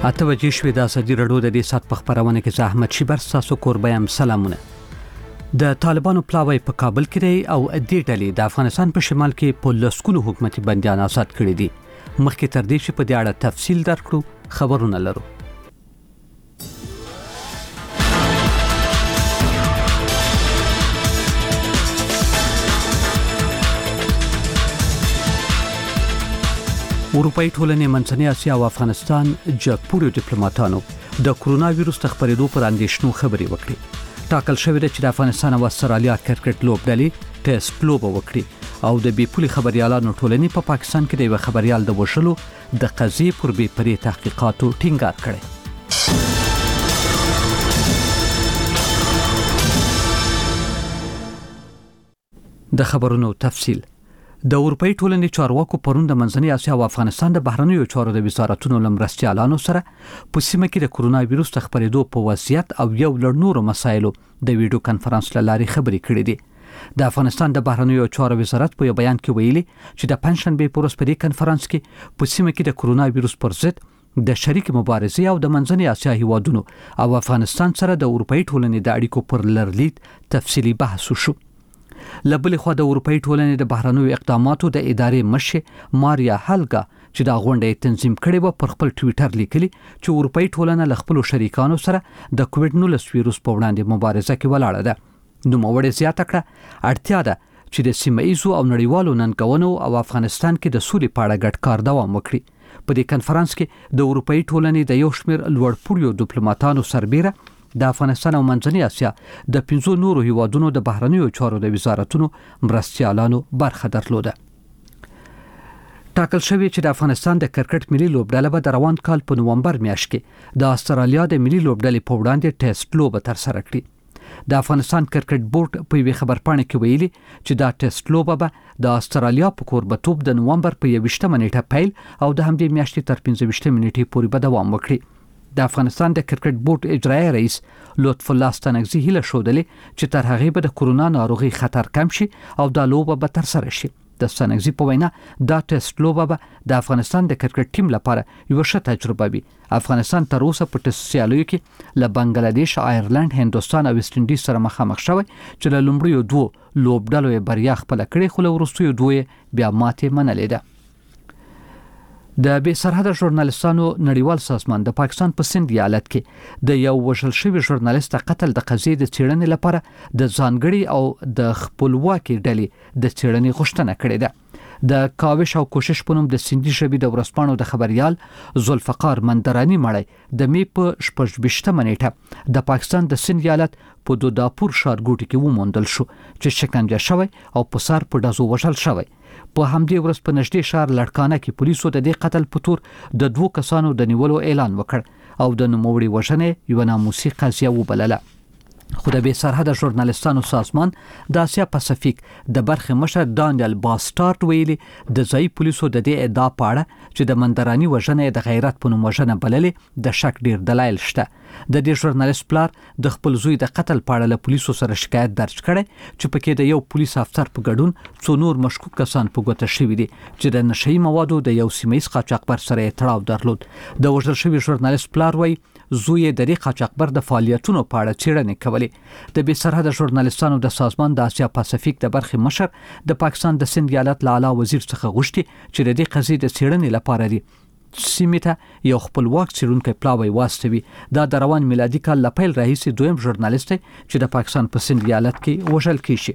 اتوجه شوې د ازادي راډیو د دې سات په خبرونه کې زحمت شیبر تاسو کوربه هم سلامونه. د طالبانو پلاوی په کابل کې دی او دې ډلې د افغانستان په شمال کې په لسکونو حکومتي بندیان آزاد کړي دي. مخکې تر دې چې په دې اړه تفصیل درکړو خبرونه لرو. اروپایي ټولنې منځنۍ اسیا او افغانستان جګپوړو ډیپلوماټانو د کرونا وایروس د خپرېدو پر اندېښنو خبرې وکړې. ټاکل شوې ده چې د افغانستان او استرالیا کرکټ لوبډلې ټیسټ لوبه وکړي او د بې پولي خبريالانو ټولنې په پاکستان کې د یو خبريال د وژلو د قضیې پر بې پرې تحقیقاتو ټینګار کړی. د خبرونو تفصیل. د اروپایي ټولنې چارواکو پرون د منځنۍ اسیا او افغانستان د بهرنیو چارو د وزارتونو لمرستيالانو سره په سیمه کې د کرونا وایروس د خپرېدو په وضعیت او یو لړ نورو مسایلو د ویډیو کانفرنس لارې خبرې کړې دي. د افغانستان د بهرنیو چارو وزارت په یو بیان کې ویلي چې د پنځشنبه په ورځ په دې کانفرنس کې په سیمه کې د کرونا وایروس پر ضد د شریک مبارزې او د منځنۍ اسیا هیوادونو او افغانستان سره د اروپایي ټولنې د اړیکو پر لرلید تفصیلی بحث وشو. لبلې خو د اروپایي ټولنې د بهرنیو اقداماتو د ادارې مشر ماریا هلګا چې دا غونډه تنظیم کړې و پر خپل ټوئیټر لیکلي چې اروپایي ټولنه له خپل شریکانو سره د کووډ-19 وایروس په وړاندې مبارزه کې ولاړه ده. نو موړې زیاته کړه اړتیا ده چې د سیمه‌ایزو او نړیوالو ننګونو او افغانستان کې د سولې په اړه ګډ کار دوام وکړي. په دې کانفرنس کې د اروپایي ټولنې د یو شمېر لوړپوړو ډیپلوماټانو سربېره د افغانستان او منځنۍ اسیا د 5 نورو هیوادونو د بهرنیو چارو د وزارتونو مرستيالانو برخه درلوده. ټاکل شوی چې د افغانستان د کرکټ ملي لوبډله به د روان کال په نومبر میاشت کې د استرالیا د ملي لوبډلې په وړاندې ټیسټ لوبه ترسره کړي. د افغانستان کرکټ بورډ په یوه خبرپاڼه کې ویلي چې دا ټیسټ لوبه به د استرالیا په کوربتوب د نومبر په 21 نیټه پیل او د همدې میاشتې تر 15 نیټې پورې به دوام وکړي. د افغانستان د کرکټ بورډ اجرایي رئیس لطف الله ستانکزي هیله شودلې چې تر هغه به د کرونا ناروغي خطر کم شي او د لوبه به تر سره شي. د ستانکزي په وینا دا ټیسټ لوبه به د افغانستان د کرکټ ټیم لپاره یو ښه تجربه وي. افغانستان تر اوسه په ټیسټ سیالیو کې له بنگلاديش، آیرلند، هندوستان او ویسټ انډیز سره مخامخ شوی چې له لومړیو دوه لوبډلو بریا خپل کړې خو له وروستیو دوه بیا ماتې منلې ده. د بې سرحده ژورنالستانو نړیوال سازمان د پاکستان په سند ایالت کې د یو وژل شوی ژورنالیست قتل د قضیې د څېړنې لپاره د ځانګړي او د خپلواکي ډلې د څېړنې غوښتنه کړې ده. د کاوش او کوشش په نوم د سندي ژبې د ورځپاڼو د خبريال ذوالفقار مندرانی مړی د می په 28 نیټه د پاکستان د سند ایالت په دوداپور ښارګوټي کې وموندل شو چې شکنجه شوی او په سر په ډزو وژل شوی. په همدې ورځ په نږدې ښار لړکانه کې پولیسو د دې قتل په تور د 2 کسانو د نیولو اعلان وکړ او د نوموړي وژنې یو ناموسي قضیه وبلله. خو د بې سرحده ژورنالستانو سازمان د اسیا پاسفیک د برخه مشر دانیل باسټارټ ویلي د ځای پولیسو د دې ادعا په اړه چې د مندرانی وژنې د غیرت په نوم وژنه بللې د شک ډیر دلایل شته. د دې ژورنالیست پلار د خپل زوی د قتل په اړه له پولیسو سره شکایت درج کړي چې پکې د یو پولیس افسر په ګډون څو نور مشکوک کسان په ګوته شوي دي چې د نشئی موادو د یو سیمه‌ایز قاچاقبر سره تړاو درلود. د وژل شوی ژورنالیست پلار وایي زوی د دې قاچاقبر د فعالیتونو په اړه څېړنې کولې. د بې سرحده ژورنالستانو د سازمان د اسیا پاسفیک د برخه مشر د پاکستان د سند ایالت لاله وزیر څخه غوښتي چې د دې قضیې د څېړنې لپاره دی سیمه ته یو خپلواک څېړونکی پلاوی واستوي. دا د روان میلادي کال له پیل راهیسې دویم ژورنالیست چې د پاکستان په سند ایالت کې وژل کیږي.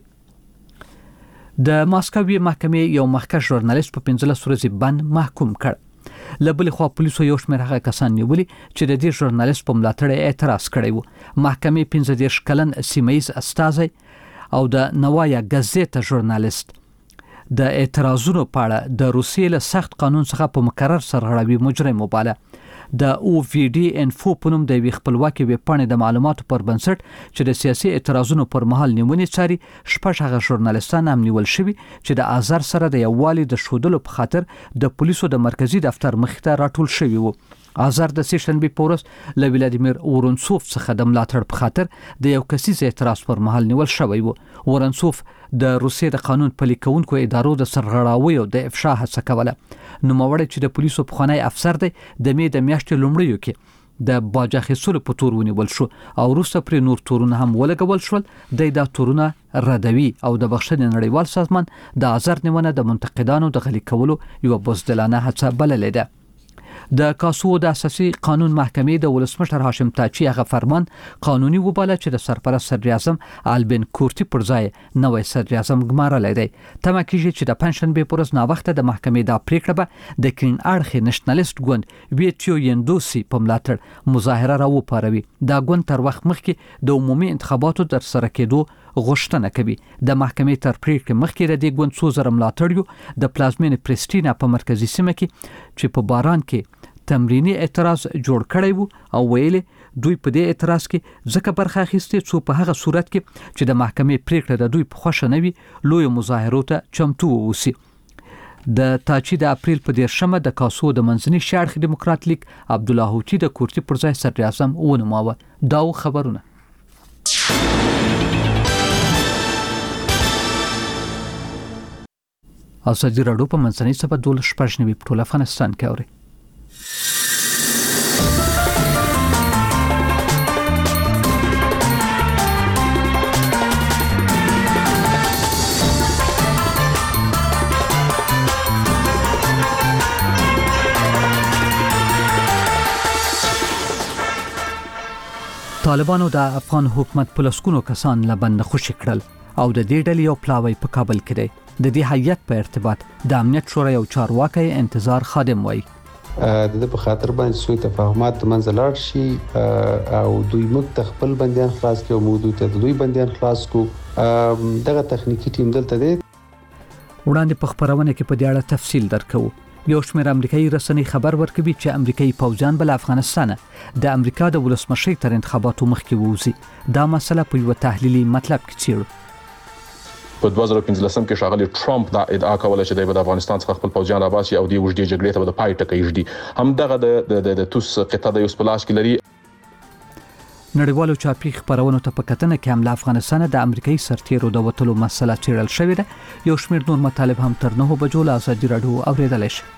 د ماسکو محکمې یو مخکښ ژورنالیست په 15 ورځې بند محکوم کړ. لبلې خو پولیسو یو شمېر هغه کسان نیولي چې د دې ژورنالیست په ملاتړ اعتراض کړی وو. محکمې 15 کلن سیمه‌ایز استازی او د نوایا غزیته ژورنالیست د اعتراضونو په اړه د روسیې له سخت قانون څخه په مقرر سرغړوي مجرم وباله. د OVD انفو په نوم د خپلواکي ویبپاڼې د معلوماتو پر بنسټ چې د سیاسي اعتراضونو پر مهال نیونې څاري شپږ هغه ژورنالیستان هم نیول شوي چې د آذر سره د یووالي د شودلو په خاطر د پولیسو د مرکزی دفتر مخې ته راټول شوي وو. آزار د سیشنبه پورس له ولادیمیر اورنسوف څخه د ملاتړ په خاطر د یو کسیز اعتراض پر مهال نیول شوی و. اورنسوف د روسیې د قانون پلي کوونکو ادارو د سرغړاوي او د افشا هڅه کوله. نوموړی چې د پولیسو پخوانی افسر دی د می د میاشتې لومړیو کې د باج اخیستلو په تور ونیول شو او وروسته پر نور تورونه هم ولګول شول. د تورونه ردوي او د بخښنې نړیوال سازمان د آزار نیونه د منتقدانو د غلي کولو یو بزدلانه هڅه بللې ده. د کاسو د اساسي قانون محکمې د ولسمشر هاشم تاچی هغه فرمان قانوني وباله چې د سرپرست صدر اعظم البن کورتی پر ځای نوې صدر اعظم ګمارلې دی. تمه کیږي چې د پنځشنبه پر ورځ ناوخته د محکمې د پریکړه به د کرین اړخ نېشنلیست ګوند ویټیو یندوسی په ملاتړ مظاهره راوپاروي. دا ګوند تر وخت مخکې د عمومي انتخاباتو تر سره کېدو غوښتنه کوي. د محکمې تر پریکړې مخکې د دې ګوند څو زره ملاتړیو د پلازمینې پریسټینا په مرکزی سیمه کې چې په باران کې تمرینی اعتراض جوړ کړی وو او ویلي دوی په دې اعتراض کې ځکه برخه اخیستې څو په هغه صورت کې چې د محکمې پریکړه د دوی په خوښه نه وي لوی مظاهرو ته چمتو ووسی. د تاچی د اپریل په 10مه د کاسو د منځني شرق دیموکرات لیگ عبدالله هوتی د کورتی پر ځای صدر اعظم ونوماوه. دا خبرونه ازادي راډیو په منځنۍ سبا 12 په ټول افغانستان کې اوري. طالبانو د افغان حکومت په لسګونو کسان له بند خوشي کړل او د دې ډلې یو پلاوی په کابل کې دی. د دې هیئت په ارتباط د امنیت شورا یو چارواکي انتظار خادم وایي د په خاطر باندې سوی تفاهمات منځلار شي او دوی موږ خپل بنديان خلاص کړو موږ ته دوی بنديان خلاص کو دغه تخنیکی ټیم دلته دی. وړاندې په خبرونه کې په دې اړه تفصیل درکو. یو شمېر امریکایي رسنۍ خبر ورکوي چې امریکایي پوځیان بل افغانستان د امریکا د ولسمشر تر انتخاباتو مخکې ووزي. دا مسله په یو تحلیلي مطلب کې چیرو. په 2015 کې شاغلی ټرمپ دا ادعا کوله چې د افغانستان څخه خپل پوځیان راباسي او د وجدي جګړې ته د پای ټکی ږدي. هم دغه د توس قطعه د یوسپلاش کې لري. نړیوالو چاپی خبرونو ته په کتنه کې هم له افغانستان د امریکایي سرتیرو د وټلو مسله چیرل شوې ده. یو شمېر نور مطالب هم تر 9 بجو له ازادي راډیو اوریدلای شي.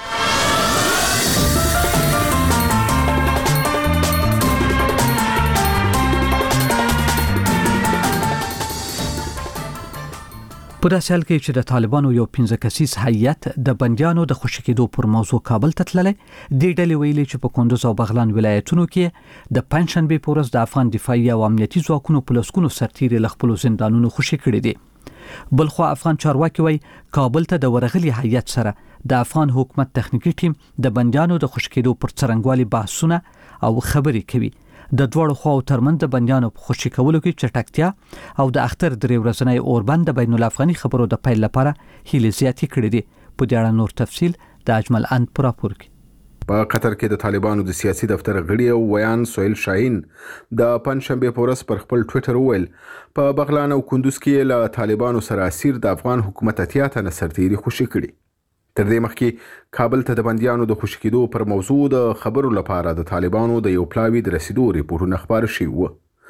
په داسې حال کې چې د طالبانو یو 15 کسیز هیئت د بندیانو د خوشي کېدو پر موضوع کابل ته تللی. د ډلې ویلي چې په کندوز او بغلان ولایتونو کې د پنځشنبه په ورځ د افغان دفاعي او امنیتي ځواکونو په لسګونو سرتیري له خپل زندانونو خوشي کړي دي. بلخو افغان چارواکي وایي کابل ته د ورغلي هیئت سره د افغان حکومت تخنیکی ټیم د بندیانو د خوشي کېدو پر څرنګوالي بحثونه او خبرې کوي. د دوړو خواو ترمن د بندیانو په خوشي کولو کې چټکتیا او د اختر درې ورځنی اوربند د بین الافغاني خبرو د پیل لپاره هیله زیاتې کړې دي. په دې اړه نور تفصیل د اجمل ان پر راپور کې. په قطر کې د طالبانو د سیاسي دفتر غړي او ویان سویل شاهین د پنځشنبه په ورځ پر خپل ټوئیټر وویل په بغلان او کندوز کې له طالبانو سره اسیر د افغان حکومت اتیا تنه سرتیري خوشي کړي. تر دې مخکې کابل ته د بندیانو د خوشي کېدو پر موضوع د خبرو لپاره د طالبانو د یو پلاوی د رسیدو ریپورتونه خبر شوي وو.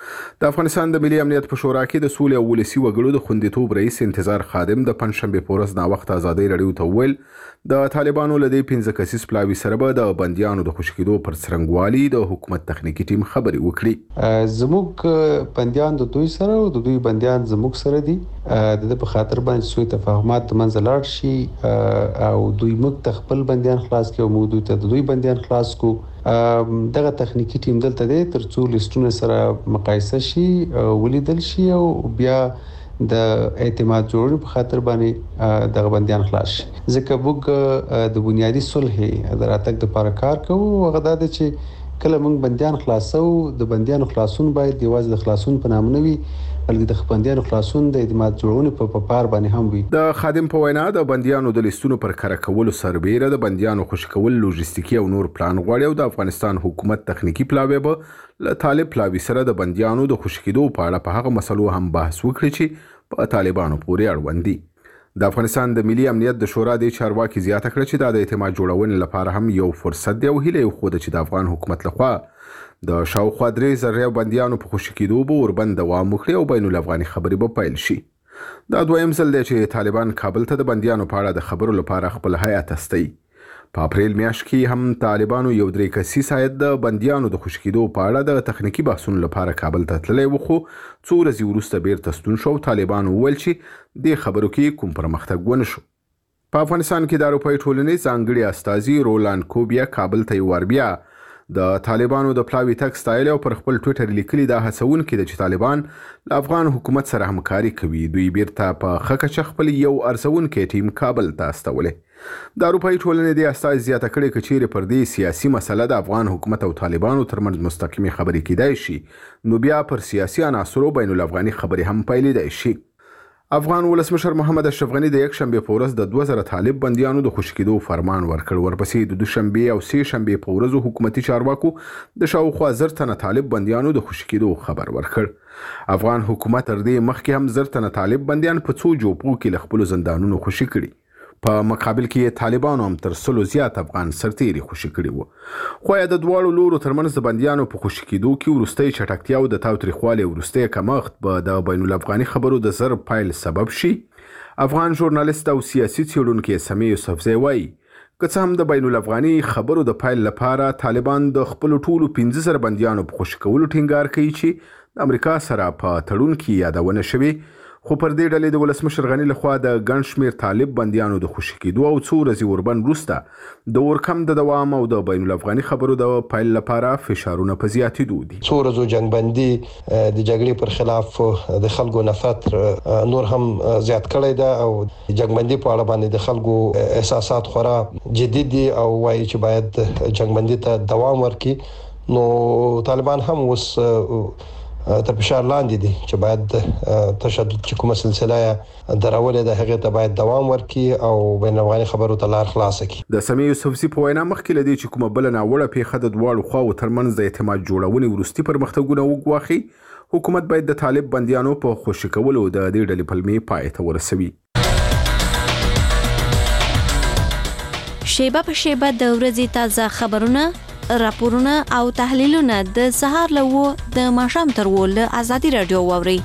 د افغانستان د ملي امنیت په شورا کې د سولې او ولسي وګړو د خوندیتوب رئیس انتظار خادم د پنځشنبه په ورځ ناوخت ازادي راډیو ته وویل د طالبانو له دې 15 کسیز پلاوی سره به د بندیانو د خوشي کېدو پر څرنګوالي د حکومت تخنیکی ټیم خبرې وکړي. زموږ بندیان د دوی سره او د دوی بندیان زموږ سره دي. د په خاطر باندې سوی تفاهمات منځلار شي او دوی موږ خپل بندیان خلاص کړو موږ ته دوی بندیان خلاص کو دغه تخنیکی ټیم دلته دی ترڅو لیستونه سره مقایسه شي ولیدل شي او بیا د اعتماد جوړولو په خاطر باندې دغه بندیان خلاص شي. ځکه موږ د بنیادی صلح دراتک د لپاره کار کوو. هغه دا چې کله موږ بندیان خلاصو د بندیانو خلاصون باید یوازې د خلاصون په نام نه وي بلکې د بندیانو خلاصون د اعتماد جوړونې په پار باندې هم وي. د خادم په وینا د بندیانو د لیستونو پر کار کولو سربېره د بندیانو خوشي کول لوجستیکي او نور پلان غواړي او د افغانستان حکومت تخنیکی پلاوی به له طالب پلاوی سره د بندیانو د خوشي کېدو په اړه په هغه مسلو هم بحث وکړي چې په طالبانو پورې اړوند دي. د افغانستان د ملي امنیت د شورا د چارواکي زیاته کړه چې د اعتماد جوړونې لپاره هم یو فرصت دی او هیله یې خوده چې د افغان حکومت لخوا د شاوخوا 3,000 بندیانو په خوشي کېدو به وربند دوام وکړي او بین الافغاني خبرې به پیل شي. دا دویم ځل دی چې طالبان کابل ته د بندیانو په اړه د خبرو لپاره خپل هیات استوي. په اپریل میاشت کې هم طالبانو یو 3 کسیز هیات د بندیانو د خوشي کېدو په اړه د تخنیکي بحثونو لپاره کابل ته تللی و، خو څو ورځې وروسته بیرته ستون شو. طالبانو وویل چې دې خبرو کې کوم پرمختګ ونه شو. په افغانستان کې د اروپایي ټولنې ځانګړي استازي رولاند کوبیا کابل ته یو بیا د طالبانو د پلاوي تک ستایل او پر خپل ټویټر لیکلي دا هڅونکي د چې طالبان له افغان حکومت سره همکاري کوي. دوی بیرته په خکه خپل یو ارزونکي ټیم کابل ته استولې. د اروپایي ټولنې د استاز زیاته کړې چې چیرې پر دې سیاسي مسله د افغان حکومت او طالبانو ترمنځ مستقیمه خبرې کیدای شي، نو بیا پر سیاسي عناصرو بین الافغاني خبرې هم پیلېدای شي. افغان ولسمشر محمد اشرف غنی د یک شنبه په ورځ د 2000 طالب بندیانو د خوشي کېدو فرمان ورکړ. ورپسې د دوشنبه او سه شنبه په ورځو حکومتي چارواکو د شاوخوا 1000 تنه طالب بندیانو د خوشي کېدو خبر ورکړ. افغان حکومت تر دې مخکې هم 1000 تنه طالب بندیان په څو جوپو کې له خپل زندانونو خوشي کړي. په مقابل کې طالبانو هم تر 100 زیات افغان سرتیري خوشي کړي وو. خو د دواړو لورو ترمنځ د بندیانو په خوشي کېدو کې ورستۍ چټکتیا او د تاوتریخوالي ورستۍ کمښت به د بین الافغاني خبرو د زر پایل سبب شي. افغان ژورنالیست او سیاسي څېړونکی سمیع یوسفزی وایي که څه هم د بین الافغاني خبرو د پایل لپاره طالبان د خپل ټولو 15,000 بندیانو په خوشي کولو ټینګار کوي چې د امریکا سره په تړون کې یادونه شوې، خو پر دې ډلې د ولسمشر غنی لخوا د ګڼ شمېر طالب بندیانو د خوشي کېدو او څو ورځې وربند وروسته د ورکم د دوام او د بین الافغاني خبرو د پیل لپاره فشارونه په زیاتېدو دي. څو ورځو جنګبندي د جګړې پر خلاف د خلکو نفرت نور هم زیات کړی ده او جنګبندي په اړه باندې د خلکو احساسات خورا جدي دي او وایي چې باید جنګبندي ته دوام ورکړي. نو طالبان هم اوس تر فشار لاندې دي چې باید تشدد چې کومه سلسله درولې ده هغه ته باید دوام ورکړي او بین الافغاني خبرو ته لار خلاصه کړي. د سمیع یوسفزي په وینا مخکې لدی چې کومه بل ناوړه پیښه د دواړو خواو ترمنځ د اعتماد جوړونې وروستي پرمختګونه وګواخي، حکومت باید د طالب بندیانو په خوشي کولو د دې ډلې پلمې پای ته ورسوي. شیبه په شیبه د ورځې تازه خبرونه، راپورونه او تحلیلونه د سهار له د ماښام تر له ازادي رادیو واوري.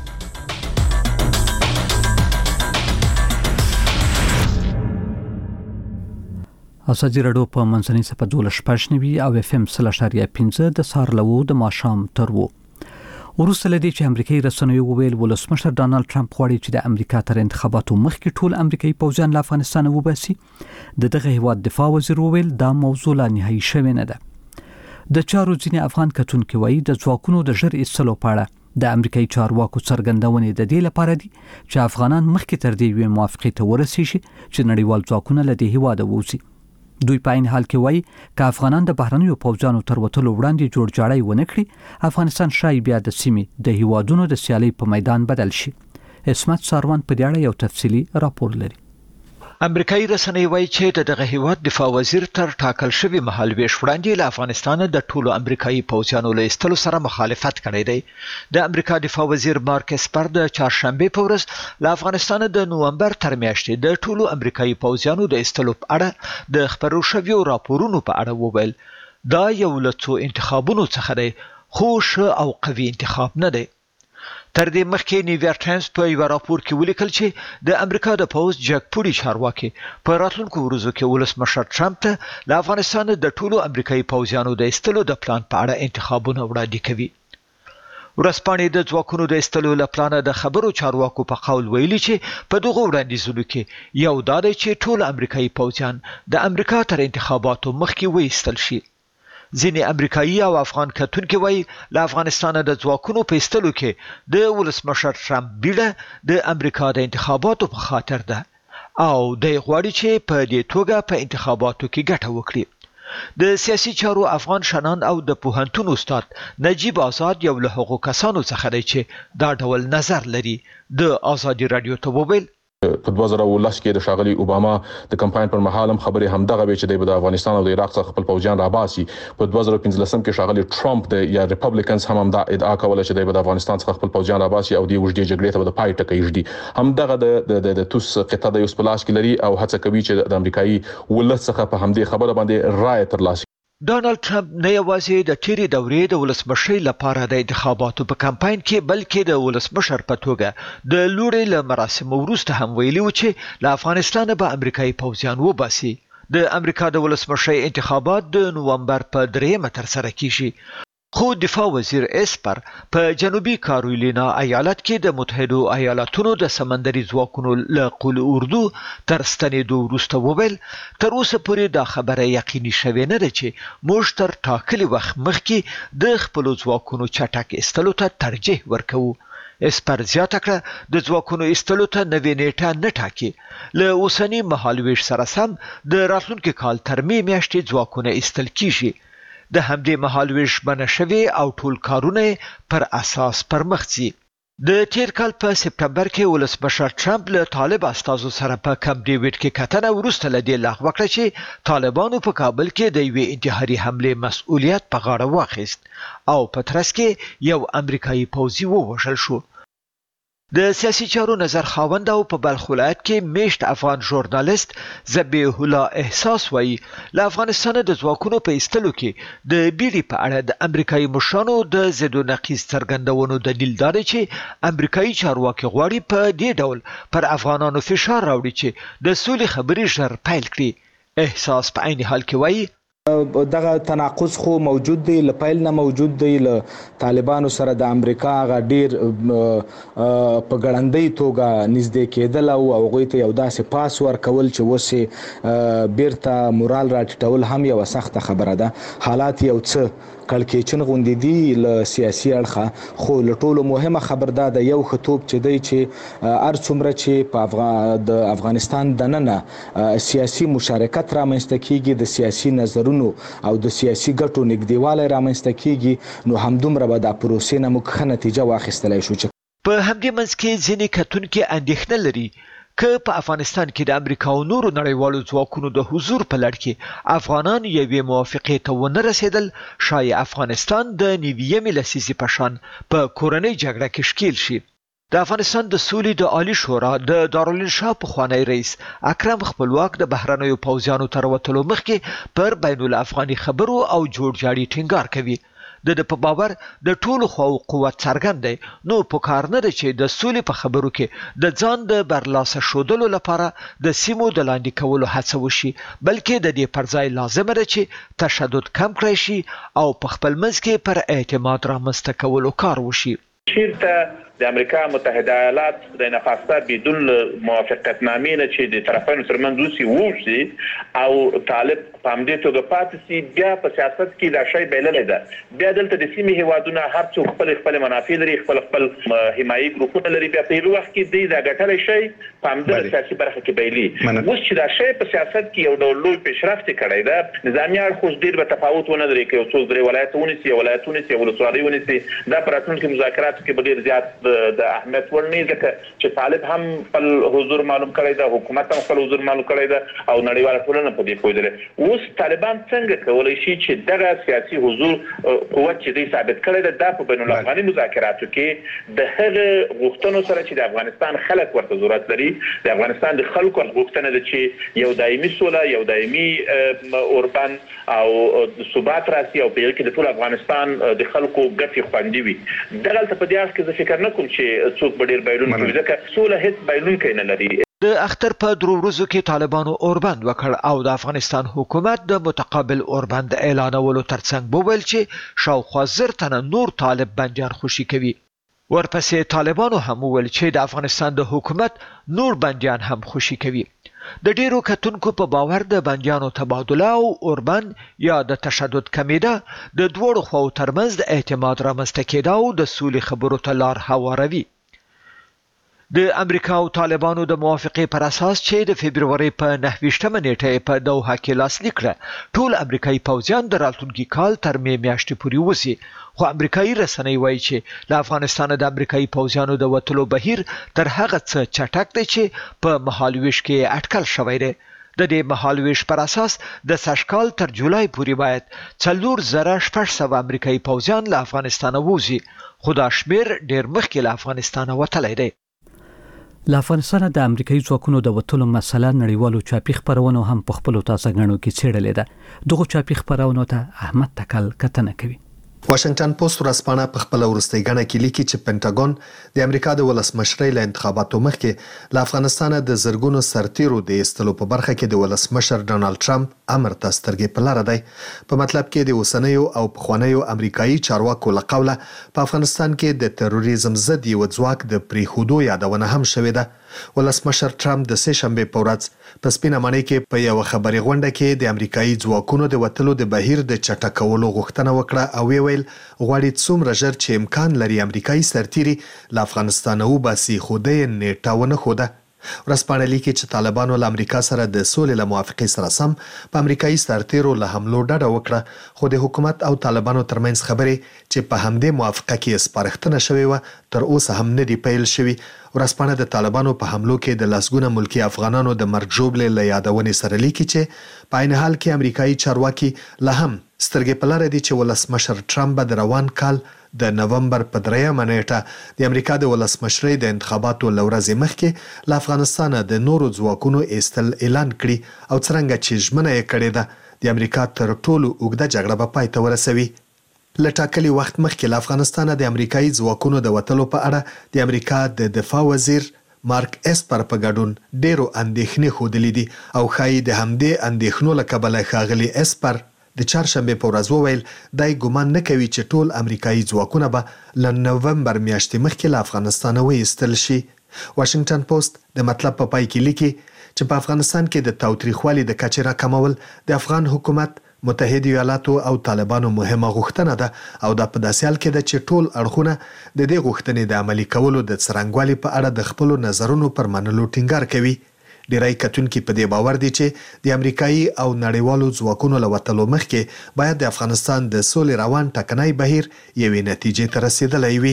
ازادي رادیو په منځنۍ صفحه 12.9 او FM 3.5 د سهار له د ماښام تر وروسته لدی چې امریکایي رسنیو وویل ولسمشر ډانلډ ټرمپ غواړي چې د امریکا تر انتخاباتو مخکې ټول امریکایي پوځیان له افغانستان وباسي. دغه هیواد دفاع وزیر وویل دا موضوع لا نهایي شوې نه ده. د چارو ځینې افغان کتونکي وایي د ځواکونو د ژر ایستلو په اړه د امریکایي چارواکو څرګندونې د دې لپاره دي چې افغانان مخکې تر دې یوې موافقې ته ورسیږي چې نړیوال ځواکونه له دې هیواده ووځي. دوی په عین حال کې وایي که افغانان د بهرنیو پوځیانو تر وتلو وړاندې جوړجاړی ونه کړي، افغانستان شاید بیا د سیمې د هیوادونو د سیالۍ په میدان بدل شي. اسمت ساروان په دې اړه یو تفصیلي راپور لري. امریکایي رسنۍ وایي چې دغه هیواد دفاع وزیر تر ټاکل شوی مهال ویش وړاندې له افغانستان د ټولو امریکایي پوځیانو له ایستلو سره مخالفت کړی دی. د امریکا دفاع وزیر مارک اسپر د چهارشنبه په ورځ له افغانستان د نومبر تر میاشتې د ټولو امریکایي پوځیانو د ایستلو په اړه د خبرو شویو راپورونو په اړه وویل دا یو له څو انتخابونو څخه دی، خو ښه او قوي انتخاب نه دی. تر دې مخکې نیویارک ټایمز په یو راپور کې ولیکل چې د امریکا د پوځ جګپوړي چارواکي په راتلونکو ورځو کې ولسمشر ټرمپ ته له افغانستان د ټولو امریکایي پوځیانو د ایستلو د پلان په اړه انتخابونه وړاندې کوي. ورځپاڼې د ځواکونو د ایستلو له پلانه د خبرو چارواکو په قول ویلي چې په دغه وړاندیزونو کې یو دا دی چې ټول امریکایي پوځیان د امریکا تر انتخاباتو مخکې وایستل شي. ځینې امریکایي او افغان کتونکي وایي له افغانستان د ځواکونو په ایستلو کې د ولسمشر ټرمپ بیړه د امریکا د انتخاباتو په خاطر ده او دی غواړي چې په دې توګه په انتخاباتو کې ګټه وکړي. د سیاسي چارو افغان شنان او د پوهنتون استاد نجیب آزاد یو له هغو کسانو څخه دی چې دا ډول نظر لري. د ازادي رادیو ته وویل په 2010 کې د شاغلي اوباما د کمپاین پر مهال هم خبرې همدغه به چې د افغانستان او د عراق څخه خپل پوځیان راباسي. په 2015 کې شاغلي ټرمپ د یا ریپبلیکنز هم دا ادعا کوله چې د افغانستان څخه خپل پوځیان راباسي او د وجدي جګړې ته د پای ټکی ږدي. همدغه د توس قطعه د یوسپلاش کې لري او هڅه کوي چې د امریکایي ولس څخه په همدې خبره باندې رائے ترلاسه. ډانلډ ټرمپ نه یوازې د تیری دورې د ولسمشر لپاره د انتخاباتو په کمپاین کې بلکې د ولسمشر په توګه د لوړې له مراسمو وروسته هم ویلي و چې له افغانستان به امریکایي پوځیان وباسي. د امریکا د ولسمشر انتخابات د نوومبر په 3 ترسره کیږي. خو دفاع وزیر اسپر په جنوبي کارولینا ایالت کې د متحده ایالاتونو د سمندري ځواکونو له قول اردو تر ستنېدو وروسته وویل تر اوسه پورې دا خبره یقیني شوې نه ده چې موږ تر ټاکلي وخت مخکې د خپلو ځواکونو چټک ایستلو ته ترجیح ورکوو. اسپر زیاته کړه د ځواکونو ایستلو ته نوې نیټه نه ټاکي. له اوسني مهالویش سره سم د راتلونکي کال تر مې میاشتې ځواکونه ایستل کیږي. د همدې مهالویش بنه شوی او ټول کارونه پر اساس پرمخ ځي. د تیر کال په سپتمبر کې ولسمشر ټرمپ له طالب استازو سره په کمپ ډیوډ کې کتنه وروسته لدی لغوه کړه چې طالبانو په کابل کې د یوې انتحاري حمله مسؤلیت په غاړه واخیست او په ترڅ کې یو امریکایي پوځي ووژل شو. د سیاسي چارو نظر خاوند او په بلخ ولایت کې میشت افغان ژورنالیست ذبیح الله احساس وایي له افغانستان د ځواکونو په ایستلو کې د بیړې په اړه د امریکایي مشرانو د ضد و نقیض څرګندونو دلیل دا دی چې امریکایي چارواکي غواړي په دې ډول پر افغانانو فشار راوړي چې د سولې خبرې ژر پیل کړي. احساس په عین حال کې وایي دغه تناقض خو موجود دی، لپیل نه موجود دی. له طالبانو سره د امریکا غ ډیر په ګړندۍ توګه نږدې کېدل او هغوی ته یو داسې پاس ورکول چې اوس بیرته مورال راټیټول هم یو سخته خبره ده. حالات یو څه کړکېچن غوندې دي له سیاسي اړخه، خو له ټولو مهمه خبر دا د یو خطوب چې دی چې هر څومره چې په د افغانستان دننه سیاسي مشارکت رامنځته کیږي، د سیاسي نظرونو او د سیاسي ګټو نږدېوالی رامنځته کیږي، نو همدومره به دا پروسې نه موږ ښه نتیجه واخیستلی شو. په همدې منځ کې ځینې کتونکي اندېښنه لري که په افغانستان کې د امریکا او نورو نړیوالو ځواکونو د حضور په لړ کې افغانان یوې موافقې ته ونه رسېدل، شاید افغانستان د 90مې لسیزې په شان په کورنۍ جګړه کې ښکېل شي. د افغانستان د سولې د عالی شورا د دارالانشا پخوانی رئیس اکرم خپلواک د بهرنیو پوځیانو تر وتلو مخکې پر بین الافغاني خبرو او جوړجاړي ټینګار کوي. د په باور د ټولو خواو قوت څرګند دی، نو پکار نه دی چې د سولې په خبرو کې د ځان د برلاسه ښودلو لپاره د سیمو د لاندې کولو هڅه وشي، بلکې د دې پر ځای لازمه ده چې تشدد کم کړی شي او په خپل منځ کې پر اعتماد رامنځته کولو کار وشي. چیرته د امریکا متحده ایالات د نفاسته بدون موافقت نامې نه چې د طرفینو ترمنځ وسی وشي او طالب په همدې توګه پاتې سي، بیا په سیاست کې دا شی بللی ده. بیا دلته د سیمې هیوادونه هر څوک خپل منافع لري، خپل حمایي ګروپونه لري، بیا په یو وخت کې دوی دا ګټلی شی په همدغه سیاسي برخه کې بایلي. اوس چې دا شی په سیاست کې یو ډول لوی پیشرفت کړی ده، نظامي اړخ ډېر به تفاوت ونه لري که یو څوک درې ولایت ونیسي، یو ولایت ونیسي، یو ولسوالۍ ونیسي. دا په راتلونکي مذاکراتو کې به ډېر زیات د اهمیت وړ نه ځکه چې طالب هم خپل حضور معلوم کړی ده، حکومت هم خپل حضور معلوم کړی ده او نړیواله ټولنه په دې پوهېدلې. اوس طالبان څنګه کولی شي چې دغه سیاسي حضور قوت چې دوی ثابت کړی ده دا په بین الافغاني مذاکراتو کې د هغه غوښتنو سره چې د افغانستان خلک ورته ضرورت لري، د افغانستان د خلکو غوښتنه ده چې یو دایمي سوله، یو دایمي اوربان او ثبات راسي او په یو کې د ټول افغانستان د خلکو ګټې خوندي وي. دغلته په دې اړخ کې زه فکر نه کوم چې څوک به ډېر بایلون کوي ځکه سوله هیڅ بایلونکی نه لري. د اختر په 3 ورځو کې طالبانو اوربند وکړ او د افغانستان حکومت د متقابل اوربند اعلانولو ترڅنګ وویل چې شاوخوا 1000 تنه نور طالب بندیان خوشي کوي. ورپسې طالبانو هم وویل چې د افغانستان د حکومت نور بندیان هم خوشي کوي. د ډیرو کتونکو په باور د بندیانو تبادله او اوربند یا د تشدد کمیده د دوړو خواو ترمنځ د اعتماد رامنځته کېدا او د سولې خبرو ته لار هواروي. د امریکا او طالبانو د موافقې پر اساس چې د فبرवरी په 9 نیټه په دوحه کې لاسلیک کړه ټول امریکایي پوځیان د راتلونکي کال تر می میاشتې پورې وسی خو امریکایي رسنۍ وایي چې له افغانستان د امریکایي پوځیانو د وټلو بهیر تر هغه څه چټک دی چې په مهالويش کې اټکل شوی دی د دې مهالويش پر اساس د سشکال تر جولای پورې باید 40,600 امریکایي پوځیان له افغانستان ووزي خو دا شمیر ډیر مخکې له افغانستان وتلی دی له افغانستان د امریکایي ځواکونو د وټلو مسله نړیوالو چاپی خبرونو هم په خپل تازه غنو کې څېړلې ده دغه چاپی خبرونو ته احمد تکل کتنه کوي واشنگټن پوسټ ورځپاڼه په خپل وروستۍ غنه کې لیکي چې پینټاګون د امریکا د ولسمشرۍ له انتخاباتو مخکې له افغانستان د زرګونو سرتیرو د ایستلو په برخه کې د ولسمشر ډونالد ټرمپ امر ته سترګې په لار دی په مطلب کې د اوسنیو او پخوانیو امریکایي چارواکو له قوله په افغانستان کې د تروریزم ضد یو ځواک د پریښودو یادونه هم شوې ده ولسمشر ټرمپ د سه شنبه په ورځ په سپینه معنی کې په یو خبري غونډه کې د امریکایي ځواکونو د وټلو د بهیر د چټکولو غوښتنه وکړه او ویل غواړي څومره ژر چې امکان لري امریکایي سرتیري له افغانستان وباسي خو د نیټه ونه خوده ورځپاڼه لیکي چې طالبانو له امریکا سره د سولې له موافقې سره سم په امریکایي سرتیرو له حملو ډډه وکړه خو د حکومت او طالبانو ترمنځ خبرې چې په همدې موافقه کې سپارښتنه شوې و تر اوسه هم نه دی پیل شوی ورځپاڼه د طالبانو په حملو کې د لاسګونه ملکی افغانانو د مرګ ژوبلې له یادونې سره لیکي چې په عین حال کې امریکایي چارواکي له هم سترګې په لار دي چې ولسمشر ټرمپ د روان کال د نومبر په 3 نیټه د امریکا د ولسمشرۍ د انتخاباتو لورځې مخکې له افغانستان د نورو ځواکونو ایستل اعلان کړي او څنګه چې ژمنه یې کړې ده د امریکا تر ټولو اوږده جګړه به پای ته ورسوي لټاکلي وخت مخکې له افغانستان د امریکایي ځواکونو د وټلو په اړه د امریکا د دفاع وزیر مارک اسپر په ګډون ډیرو اندېښنې خوده دي او خای د همدې اندېښنو له کبله ښاغلي اسپر د چهارشنبه په ورځ وویل دای ګومان نه کوي چې ټول امریکایي ځواکونه به له نومبر میاشتې مخکې له افغانستان وایستل شي واشنگټن پوسټ د مطلب په پای کې لیکي چې په افغانستان کې د تاوتریخوالي د کچې راکمول د افغان حکومت متحده ایالاتو او طالبانو مهمه غوښتنه ده او دا په داسې حال کې ده چې ټول اړخونه د دې غوښتنې د عملي کولو د څرنګوالي په اړه د خپل نظرونو پر منلو ټینګار کوي ډیری کتونکو په دې باور دي چې د امریکایي او نړیوالو ځواکونو له وټلو مخکې باید د افغانستان د سولې روان ټکنۍ بهیر یوې نتیجې ته رسیدلی وي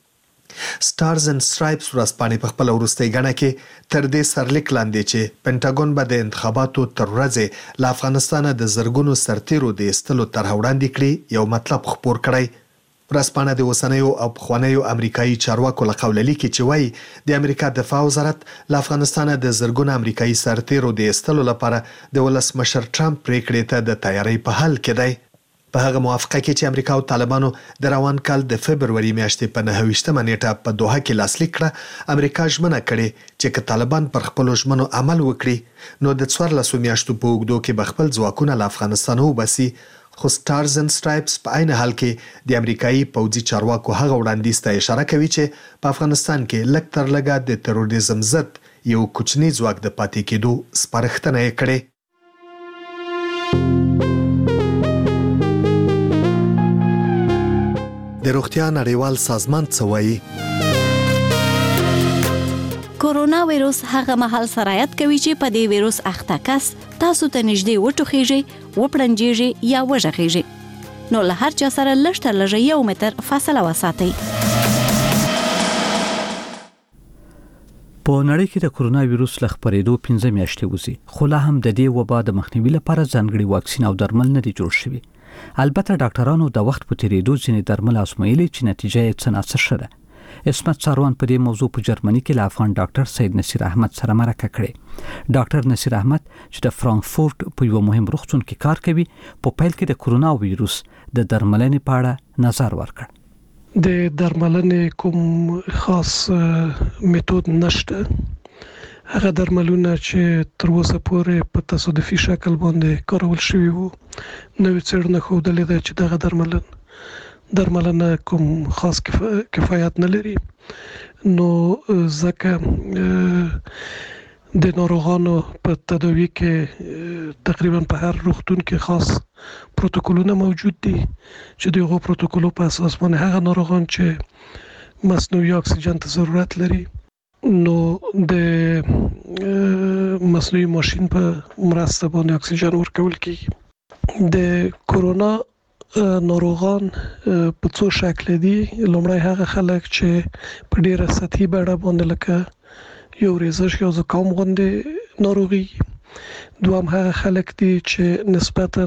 سټارز اند سټرایپس ورځپاڼې په خپل وروستۍ غنه کې تر دې سرلیک لاندې چې پینټاګون به د انتخاباتو تر ورځې له افغانستان د زرګونو سرتیرو د ایستلو طرح وړاندې کړي یو مطلب خپور کړی ورځپاڼه د اوسنیو او پخوانیو امریکایي چارواکو له قوله لیکي چې وایي د امریکا دفاع وزارت له افغانستان د زرګونو امریکایي سرتیرو د ایستلو لپاره د ولسمشر ټرمپ پریکړې ته د تیاری په حال کې دی په هغه موافقه کې چې امریکا او طالبانو د روان کال د فبرवरी میاشتې په 9 نیټه په دوحه کې لاسلیک کړه امریکا ژمنه کړې چې که طالبان پر خپل ژمنو عمل وکړي نو د 14 میاشتو په اوږدو کې به خپل ځواکونه له افغانستان وباسي خو سټارز اند سټرایپس په عین حال کې د امریکایي پوځي چارواکو هغه وړاندیز ته اشاره کوي چې په افغانستان کې لږ تر لږه د تروریزم ضد یو کوچنی ځواک د پاتې کېدو سپارښتنه یې کړې د روغتیا نړیوال سازمان څه وایي کورونا وایروس هغه مهال سرایت کوي چې په دې وایروس اخته کس تاسو ته نږدې وټوخیږي وپړنجیږي یا وژغیږي نو له هر چا سره لږ تر لږه 1 متر فاصله وساتئ په نړۍ کې د کورونا وایروس له خپرېدو 15 میاشتې وځي خو لا هم د دې وبا د مخنیوي لپاره ځانګړي واکسین او درمل نه دي جوړ شوي البته ډاکټرانو د وخت په تیریدو ځینې درمل آزمویلي چې نتیجه یې څه ناڅه ښه ده اسمت ساروان په دې موضوع په جرمني کې له افغان ډاکټر سید نصیر احمد سره مرکه کړې ډاکټر نصیر احمد چې د فرانکفورت په یو مهم روغتون کې کار کوي په پیل کې د کورونا وایروس د درملنې په اړه نظر ورکړ د درملنې کوم خاص میتود نشته هغه درملونه چې تر اوسه پورې په تصادفي شکل باندې کارول شوي وو نوې څېړنه ښودلې ده چې دغه درملنه کوم خاص کفایت نه لري نو ځکه د ناروغانو په تداوی کې تقریبا په هر روغتون کې خاص پروتوکولونه موجود دي چې دغه پروتوکولو په اساس باندې هغه ناروغان چې مصنوعي اکسیجن ته ضرورت لري نو د مصنوعي ماشين په مرسته باندې اکسیجن ورکول کیږي. د کورونا ناروغان په څو شکل دي. لومړی هغه خلک چې په ډیره سطحي بڼه باندې لکه یو ریزش یا زکام غوندې ناروغي. دوام هغه خلک دي چې نسبتاً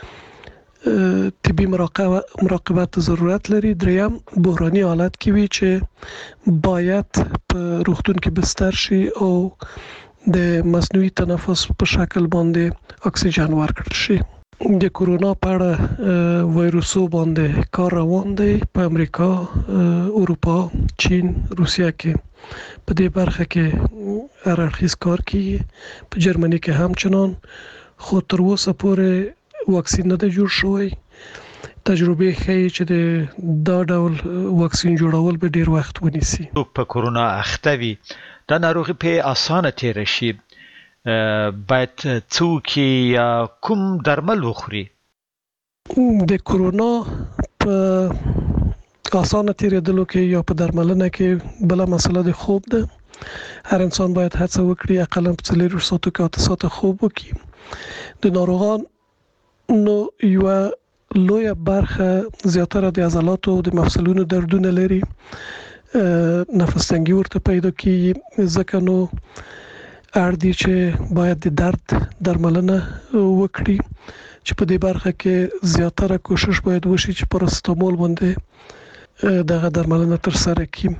طبي مراقبت ضرورت لري. دریم بحراني حالت کې وي چې باید په روغتون کې بستر شي او د مصنوعي تنفس په شکل باندې اکسیجن ورکړل شي. د کورونا په اړه وایروسو باندې کار روان دی په امریکا، اروپا، چین، روسیا کې. په دې برخه کې هر اړخیز کار کیږي. په جرمني کې همچنان، خو تر اوسه پورې واکسین نه دی جوړ شوی. تجربه ښیي چې دا ډول واکسین جوړول به ډیر وخت ونیسي. په کورونا اخته وي دا ناروغي په اسانه تیر شي، باید څوک یا کوم درمل وخوري؟ د کورونا په اسانه تیرېدلو کې یا په درملنه کې بل مسله د خوب ده. هر انسان باید هڅه وکړي اقلا په 4 ساعتو کې 8 ساعت خوب وکړي. د ناروغان نو یو لوی برخه زیاتره د عضلاتو او د مفصلونو دردونه لري. نفس تنګي ورته پیدا کیږي. ځکه نو اړ دي چې باید د درد درملنه وکړي، چې په دې برخه کې زیاتره کوشش باید وشي چې پاراسټامول باندې دغه درملنه تر سره کړي.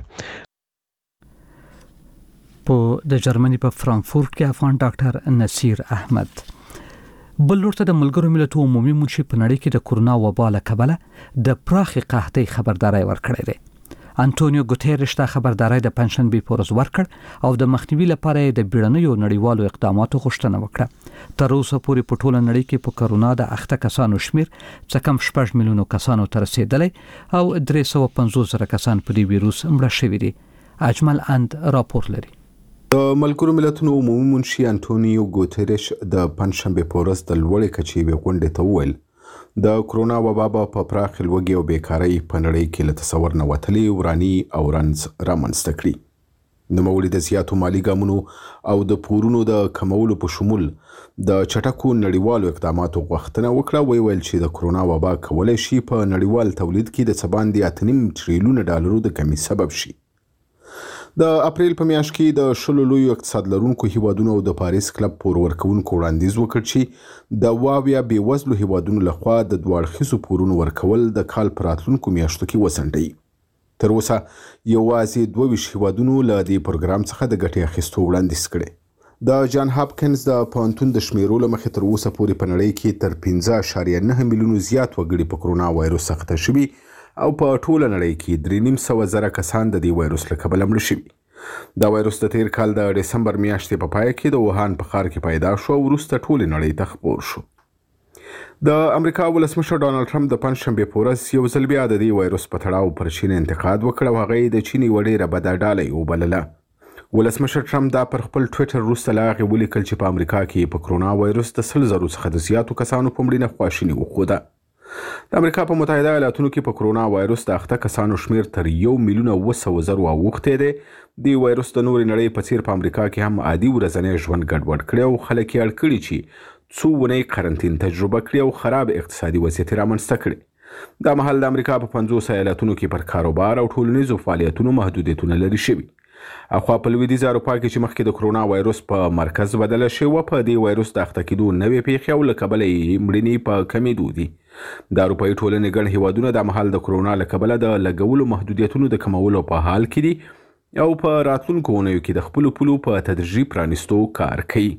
په د جرمني په فرانکفورت کې افغان ډاکټر نصیر احمد بل لورته د ملګرو ملتونو عمومي منشي په نړۍ کې د کورونا وبا له کبله د پراخي قحطۍ خبرداري ورکړې ده. انټونیو ګوتيريش دا خبرداري د پنځشنبه په ورځ ورکړ او د مخنیوي لپاره د بیړنیو نړیوالو اقداماتو غوښتنه وکړه. تر اوسه پورې په ټوله نړۍ کې په کورونا د اخته کسانو شمیر څه کم 6 میلیونو کسانو ته رسیدلی او 350,000 کسان په دې وایروس مړه شوي دي. اجمل اند راپور لري. د ملګرو ملتونو عمومي منشي انټونیو ګوتيريش د پنځشنبه په ورځ د لوړې کچې غونډې ته وویل د کورونا وبا په پراخ لوګي او بیکارۍ په نړۍ کې له تصور نه وتلې ورانی او رنځ رامنځته کړي. نوموړي د زیاتو مالي ګامونو او د پورونو د کمولو په شمول د چټکو نړیوالو اقداماتو غوښتنه وکړه. ویل چې د کورونا وبا کولای شي په نړیوال تولید کې د 7.8 تریلیون ډالرو د کمی سبب شي. د اپریل په میاشت کې د شلو لویو اقتصاد لرونکو هیوادونو او د پاریس کلب پور ورکوونکو وړاندیز وکړ چې د واویا بیوزلو هیوادونو لخوا د دوړخیزو پورونو ورکول د کال پر راتلونکو میاشتو کې وسنډي. تر اوسه یوازې 22 هیوادونو له دې پروګرام څخه د ګټې اخیستو وړاندیز کړي. د جان هاپکنز د پوهنتون د شمیرو له مخې تر اوسه پورې په نړۍ کې تر 15.9 میلیونو زیات وګړي په کورونا وایروس اخته شوي او په ټوله نړۍ کې 3,900,000 کسان د دې وایروس له کبله مړه شوي. دا وایروس د تیر کال د دسمبر میاشتې په پای کې د ووهان په ښار کې پیدا شو او وروسته ټولې نړۍ ته خپور شو. د امریکا ولسمشر ډانلډ ټرمپ د پنځشنبه په ورځ یو ځل بیا د دې وایروس په تړاو پر چین انتقاد وکړ او هغه د چین یوه ډېره بده ډالۍ وبلله. ولسمشر ټرمپ دا پر خپل ټویټر وروسته له هغې ولیکل چې په امریکا کې په کورونا وایروس د 100,000 څخه د زیاتو کسانو په مړینه خواشیني وښوده. د امریکا په متحده ایالاتونو کې په کورونا وایروس د اخته کسانو شمیر تر 1,200,000 اوښتی دی. د وایروس د نورې نړۍ په څیر په امریکا کې هم عادي ورځنی ژوند ګډوډ کړی او خلک یې اړ کړي چې څو اونۍ قرنطین تجربه کړي او خراب اقتصادي وضعیت رامنځته کړي. دا مهال د امریکا په 50 ایالاتونو کې پر کاروبار او ټولنیزو فعالیتونو محدودیتونه لري شوي. اخوا په لویدیځه اروپا کې چې مخکې د کورونا وایروس په مرکز بدله شوی و، په دې وایروس د اخته کېدو نوې پیښې او له کبله یې مړینې په کمېدو دي. د اروپایي ټولنې ګڼ هیوادونه دا مهال د کورونا له کبله د لګولو محدودیتونو د کمولو په حال کې دي او په راتلونکو اونیو کې د خپلو پولو په تدریجي پرانیستو کار کوي.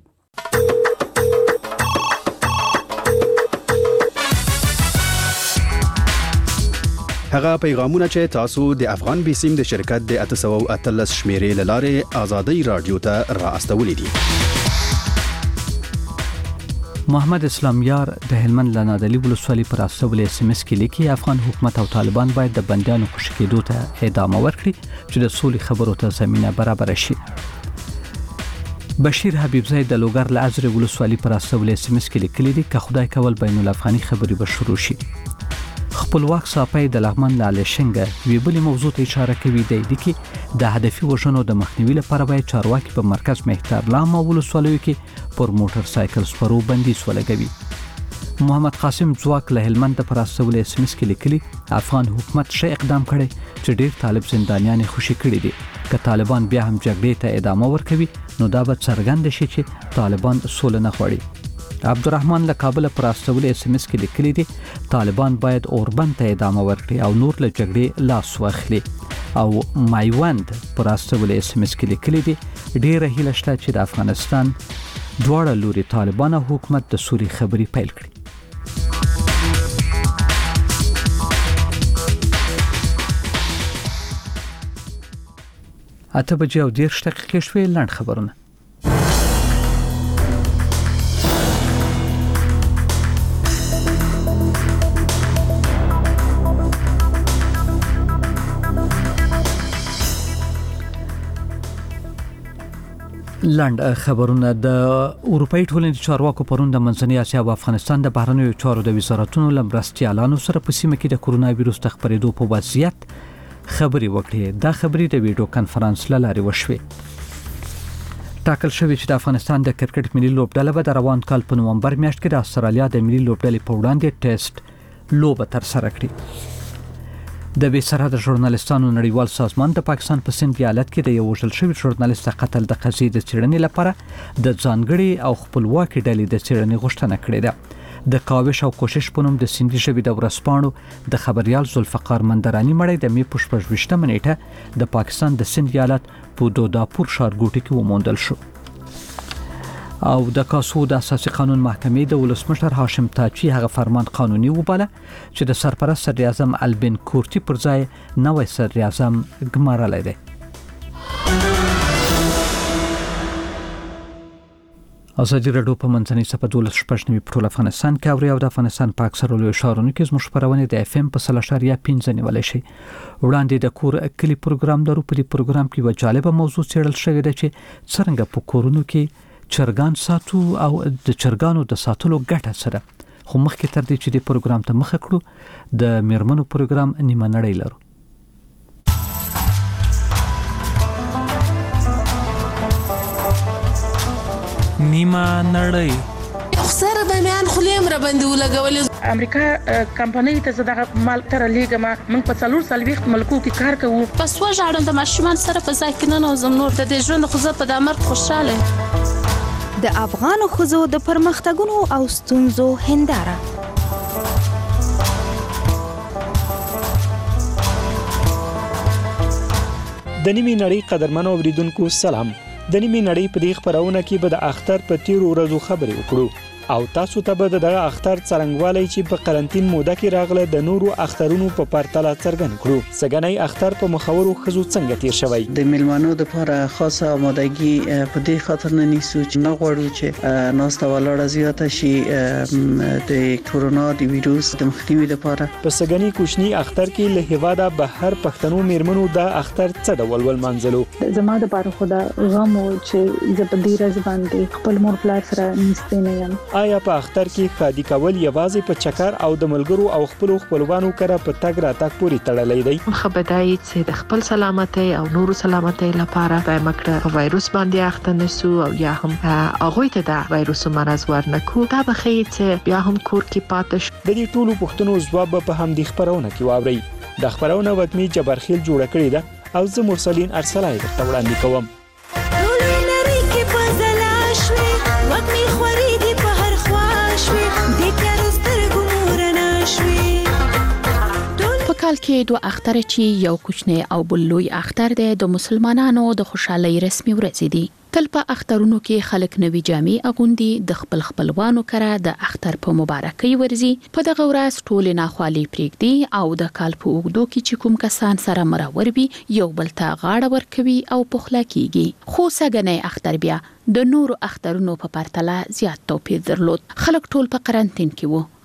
هغه پیغامونه چې تاسو د افغان بیسیم د شرکت د 813 شمیرې لاره آزادۍ رادیو ته را استولې دي. محمد اسلامیار د هلمند لنادلی ولسوالۍ پر استول SMS کې لیکي افغان حکومت او طالبان باید د بندیانو خوشي کېدو ته ادامه ورکړي چې د سولې خبرو ته زمينه برابر شي. بشیر حبیب زید د لوګر لعزر ولسوالۍ پر استول SMS کې لیکلي دي که خدای کول بین الافغاني خبري به شروع شي. خپلواک صاحب د لغمن لالشنګ وی بلی موضوع ته اشاره کوي دی کې د هدفي وژنو د مخنیوي لپاره باید چارواکي په مرکز مهتر لام او ولسوالیو کې پر موټر سایکل سپرو بندیز ولګوي. محمد قاسم ځواک له هلمند پر استول اس ام اس کې لیکلي افغان حکومت شې اقدام کړي چې ډیر طالب زندانیان خوشي کړي دي. که طالبان بیا هم جګړې ته ادامه ورکوي نو دا به څرګند شي چې طالبان سوله نه غواړي. عبدالرحمن له کابل پر استول اس ام اس کې لیکلي دي طالبان باید اوربند ته ادامه ورکړي او نور له جګړې لاس واخلي. او مایوند پر استول اس ام اس کې لیکلي دي ډیره هیله شته چې د افغانستان دواړه لوري طالبان او حکومت د سولې خبرې پیل کړي. اته بجې او 10 دقیقې شوې. لاند خبرونه. لاند خبرونه. د اروپאי ټولنې چارواکو پرون د منځنۍ اسیا او افغانستان د بهرنیو چارو د وزارتونو لمرستيالانو سره په سیمه کې د کورونا وایروس د خپرېدو په وضعیت خبري وکړي. دا خبري د ویډیو کانفرنس لاري وشوي. ټاکل شوی چې د افغانستان د کرکټ ملي لوبډله به د روان کال په نومبر میاشت کې د استرالیا د ملي لوبډلې په وړاندې ټیسټ لوبه ترسره کړي. د بې سرحد ژورنالستانو نړیوال سازمان د پاکستان په سند ایالت کې د یو وژل شوی ژورنالست قتل د قضیې د څېړنې لپاره د ځانګړي او خپلواکي ډلې د څېړنې غوښتنه کړې ده. د کاوش او کوشش په نوم د سیندي ژبې د ورسپاڼو د خبريال ذوالفقار مندرانی مړی د می په 28 نیټه د پاکستان د سند ایالت په دوداپور ښارګوټي کې وموندل شو. او د کاسو د اساسي قانون محکمې د ولسمشر هاشم تاجی هغه فرمان قانوني وباله چې د سرپرست صدر اعظم البن کورټي پر ځای نوې صدر اعظم ګمارلی دی. ازادي راډیو په منځنۍ صفحه 12 په ټول افغانستان کې اوري او د افغانستان په اکثرو لوی ښارونو کې زموږ خبرونه د اف ام په 3.5 نیولای شي. وړاندې د کور کلی پروګرام درو په دې پروګرام کې و جالبه موضوع څېړل شوې ده چې څنګه په کورونو کې چرګان ساتو او د چرګانو د ساتلو ګټه سره. خو مخکې تر دې چې د پروګرام ته مخه کړو د میرمنو پروګرام نیمه نړۍ لرو. نیمه نړۍ خسر به میان خلیم را باندې ولګولې. امریکا کمپنۍ ته زړه مال تر لېګم من په 4 ملکو کې کار کوو. پس وژاړم د ماشومان سره په ځای کې نه نوزم نور د دې ژوند خو زه په دامر خوشاله. د افغان خزو د پرمختګونو او ستونزو هنداره. د نیمه نړۍ قدرمنو اوریدونکو سلام. د نیمه نړۍ په دې خبرونه کې به د اختر په تیرو ورځو خبرې وکړو او تاسو ته به دغه اختر څرنګوالی چې په قرنټین موده کې راغله د نورو اخترونو په پرتله څرګند کړو. سګنۍ اختر په مخورو خزو څنګه تیر شوی؟ د میلمانو د لپاره خاصه آمادګي په دې خاطر نه نیسو چې نه غواړو چې ناسته ولاړه زیاته شي د کورونا د وایروس د مخنیوي لپاره. په سګنۍ کوچنی اختر کې له هیواده بهر پښتنو میرمنو د اختر څه ډول منځلو؟ زما د لپاره خدا غم چې زه په دې ورځ باندې خپل مور پلار سره نږدې نه یم. آیا په اختر کې خادي کول یوازې په چکر او د ملګرو او خپلوانو کره په تګ راتګ پورې تړلې دی؟ خبردای چې د خپل سلامتۍ او نورو سلامتۍ لپاره د مکړه وایروس باندې اخته نشو او یا هم هغه ته د وایروس مرز ورنکو. دا به خیر چې بیا هم کور کې پاتې شو. د دې ټولو پوښتنو ځواب په هم د خبرونه کې واوري. د خبرونه وټمی جبرخیل جوړ کړی ده او زه مرسلین ارسلای درته وړاندې کوم. په کال کې 2 اختر چې یو کوچنی او بل لوی اختر د مسلمانانو د خوشحالي رسمي ورځ دي. تل په اخترونو کې خلک نوي جامې اغوندي، د خپلوانو کره د اختر په مبارکي ورزي. په دغه ورځ ټول ناخوالي پریږدي او د کال په اوږدو کې چې کوم کسان سره مرور وي یو بل ته غاړه ورکوي او پخلا کیږي. خو سګنۍ اختر بیا د نورو اخترونو په پرتله زیات توپیر درلود. خلک ټول په قرنټین کې وو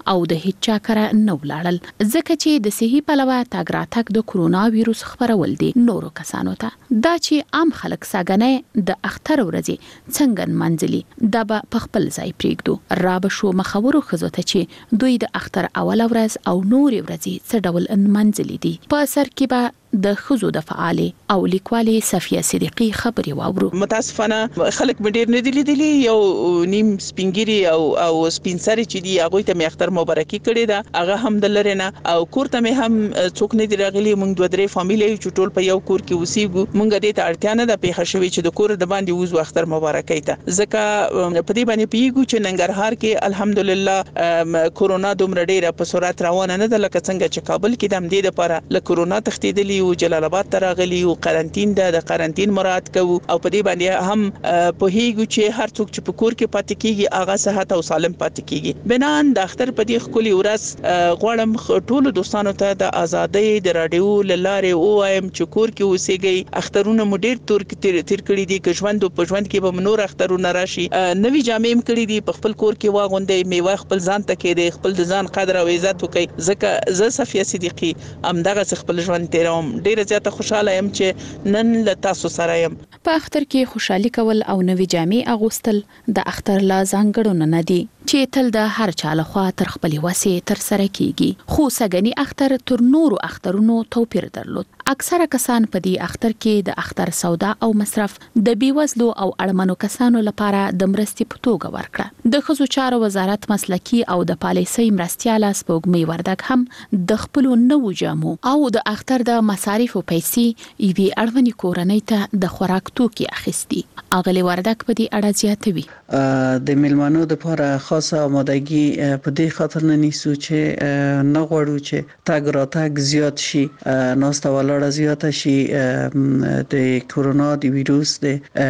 او د هیڅ چا کره نه ولاړل ځکه چې د صحي پلوه تاګ راتګ د کرونا وایروس خبرول دي نورو کسانو ته دا چې عام خلک ساګنه د اختر ورځي څنګه منځلي دا په خپل ځای پریږدو را به شو مخورو خزوته چې دوی د اختر اول ورځ او نور ورځي څه ډول منځلي دي په سر کې به د خزو د فعالې او لیکوالې صفیه صدیقی خبري واورو. متاسفانه خلک مډیر نه دي لیدلي یو نیم سپینګری او سپینسری چې دی هغه ته مې اختر مبارکي کړې ده هغه هم د لرنه او کور ته مې هم څوک نه دی راغلي مونږ دوه درې فامیلی چې ټول په یو کور کې اوسېږو مونږ دې ته اړتیا نه ده پیښه شوې چې د کور د باندې وځو اختر مبارکي ته ځکه په دې باندې پیګو چې ننګرهار کې الحمدلله کورونا دومره ډیره په سرعت روانه نه ده لکه څنګه چې کابل کې د همدې لپاره له کورونا تښتېدلی او جلال آباد ته راغلي او قرنټین د قرنټین مراعات کوو او په دې باندې هم په هیګو چې هر څوک چې په کور کې پاتې کیږي هغه صحت او سالم پاتې کیږي بنان د اختر په دې خولي ورځ غواړم ټول دوستانو ته د ازادۍ د رادیو لاره او ایم چې کور کې اوسېږي اخترونه مو ډیر تیر کړی دي که ژوند په ژوند کې به نور اخترونه راشي نوې جامې هم کړی دي په خپل کور کې واغوندې میوه خپل ځان ته کې دي خپل د ځان قدر او عزت وکړي ځکه زه صفیه صدیقی همدغه خپل ژوند تیروم ډیر زیاته خوشاله يم چې نن له تاسو سره يم. په اختر کې خوشحالي کول او نوې جامې اغوستل د اختر لا ځانګړنه نه دي چې تل د هر چا لخوا تر خپل وسې تر سره کیږي خو سګنی اختر تر نورو اخترونو توپیر درلود. اکثره کسان په دې اختر کې د اختر سودا او مصرف د بیوزلو او اړمنو کسانو لپاره د مرستې په توګه ورکړه. د ښځو چارو وزارت مسلکی او د پالیسۍ مرستياله سپوږمۍ وردګ هم د خپل نوو جامو او د اختر د مصارفو پیسې ایوي اړونی کورنۍ ته د خوراک توکي اخیستي. اغلی وردګ په دې اړه زیاتوي. د میلمنو لپاره خاصه آمادگی په دې خاطر نه نیسو چې نه غواړو چې تاګ راتګ زیات شي ناسته ولاړه زیات شي د کورونا د ویروس د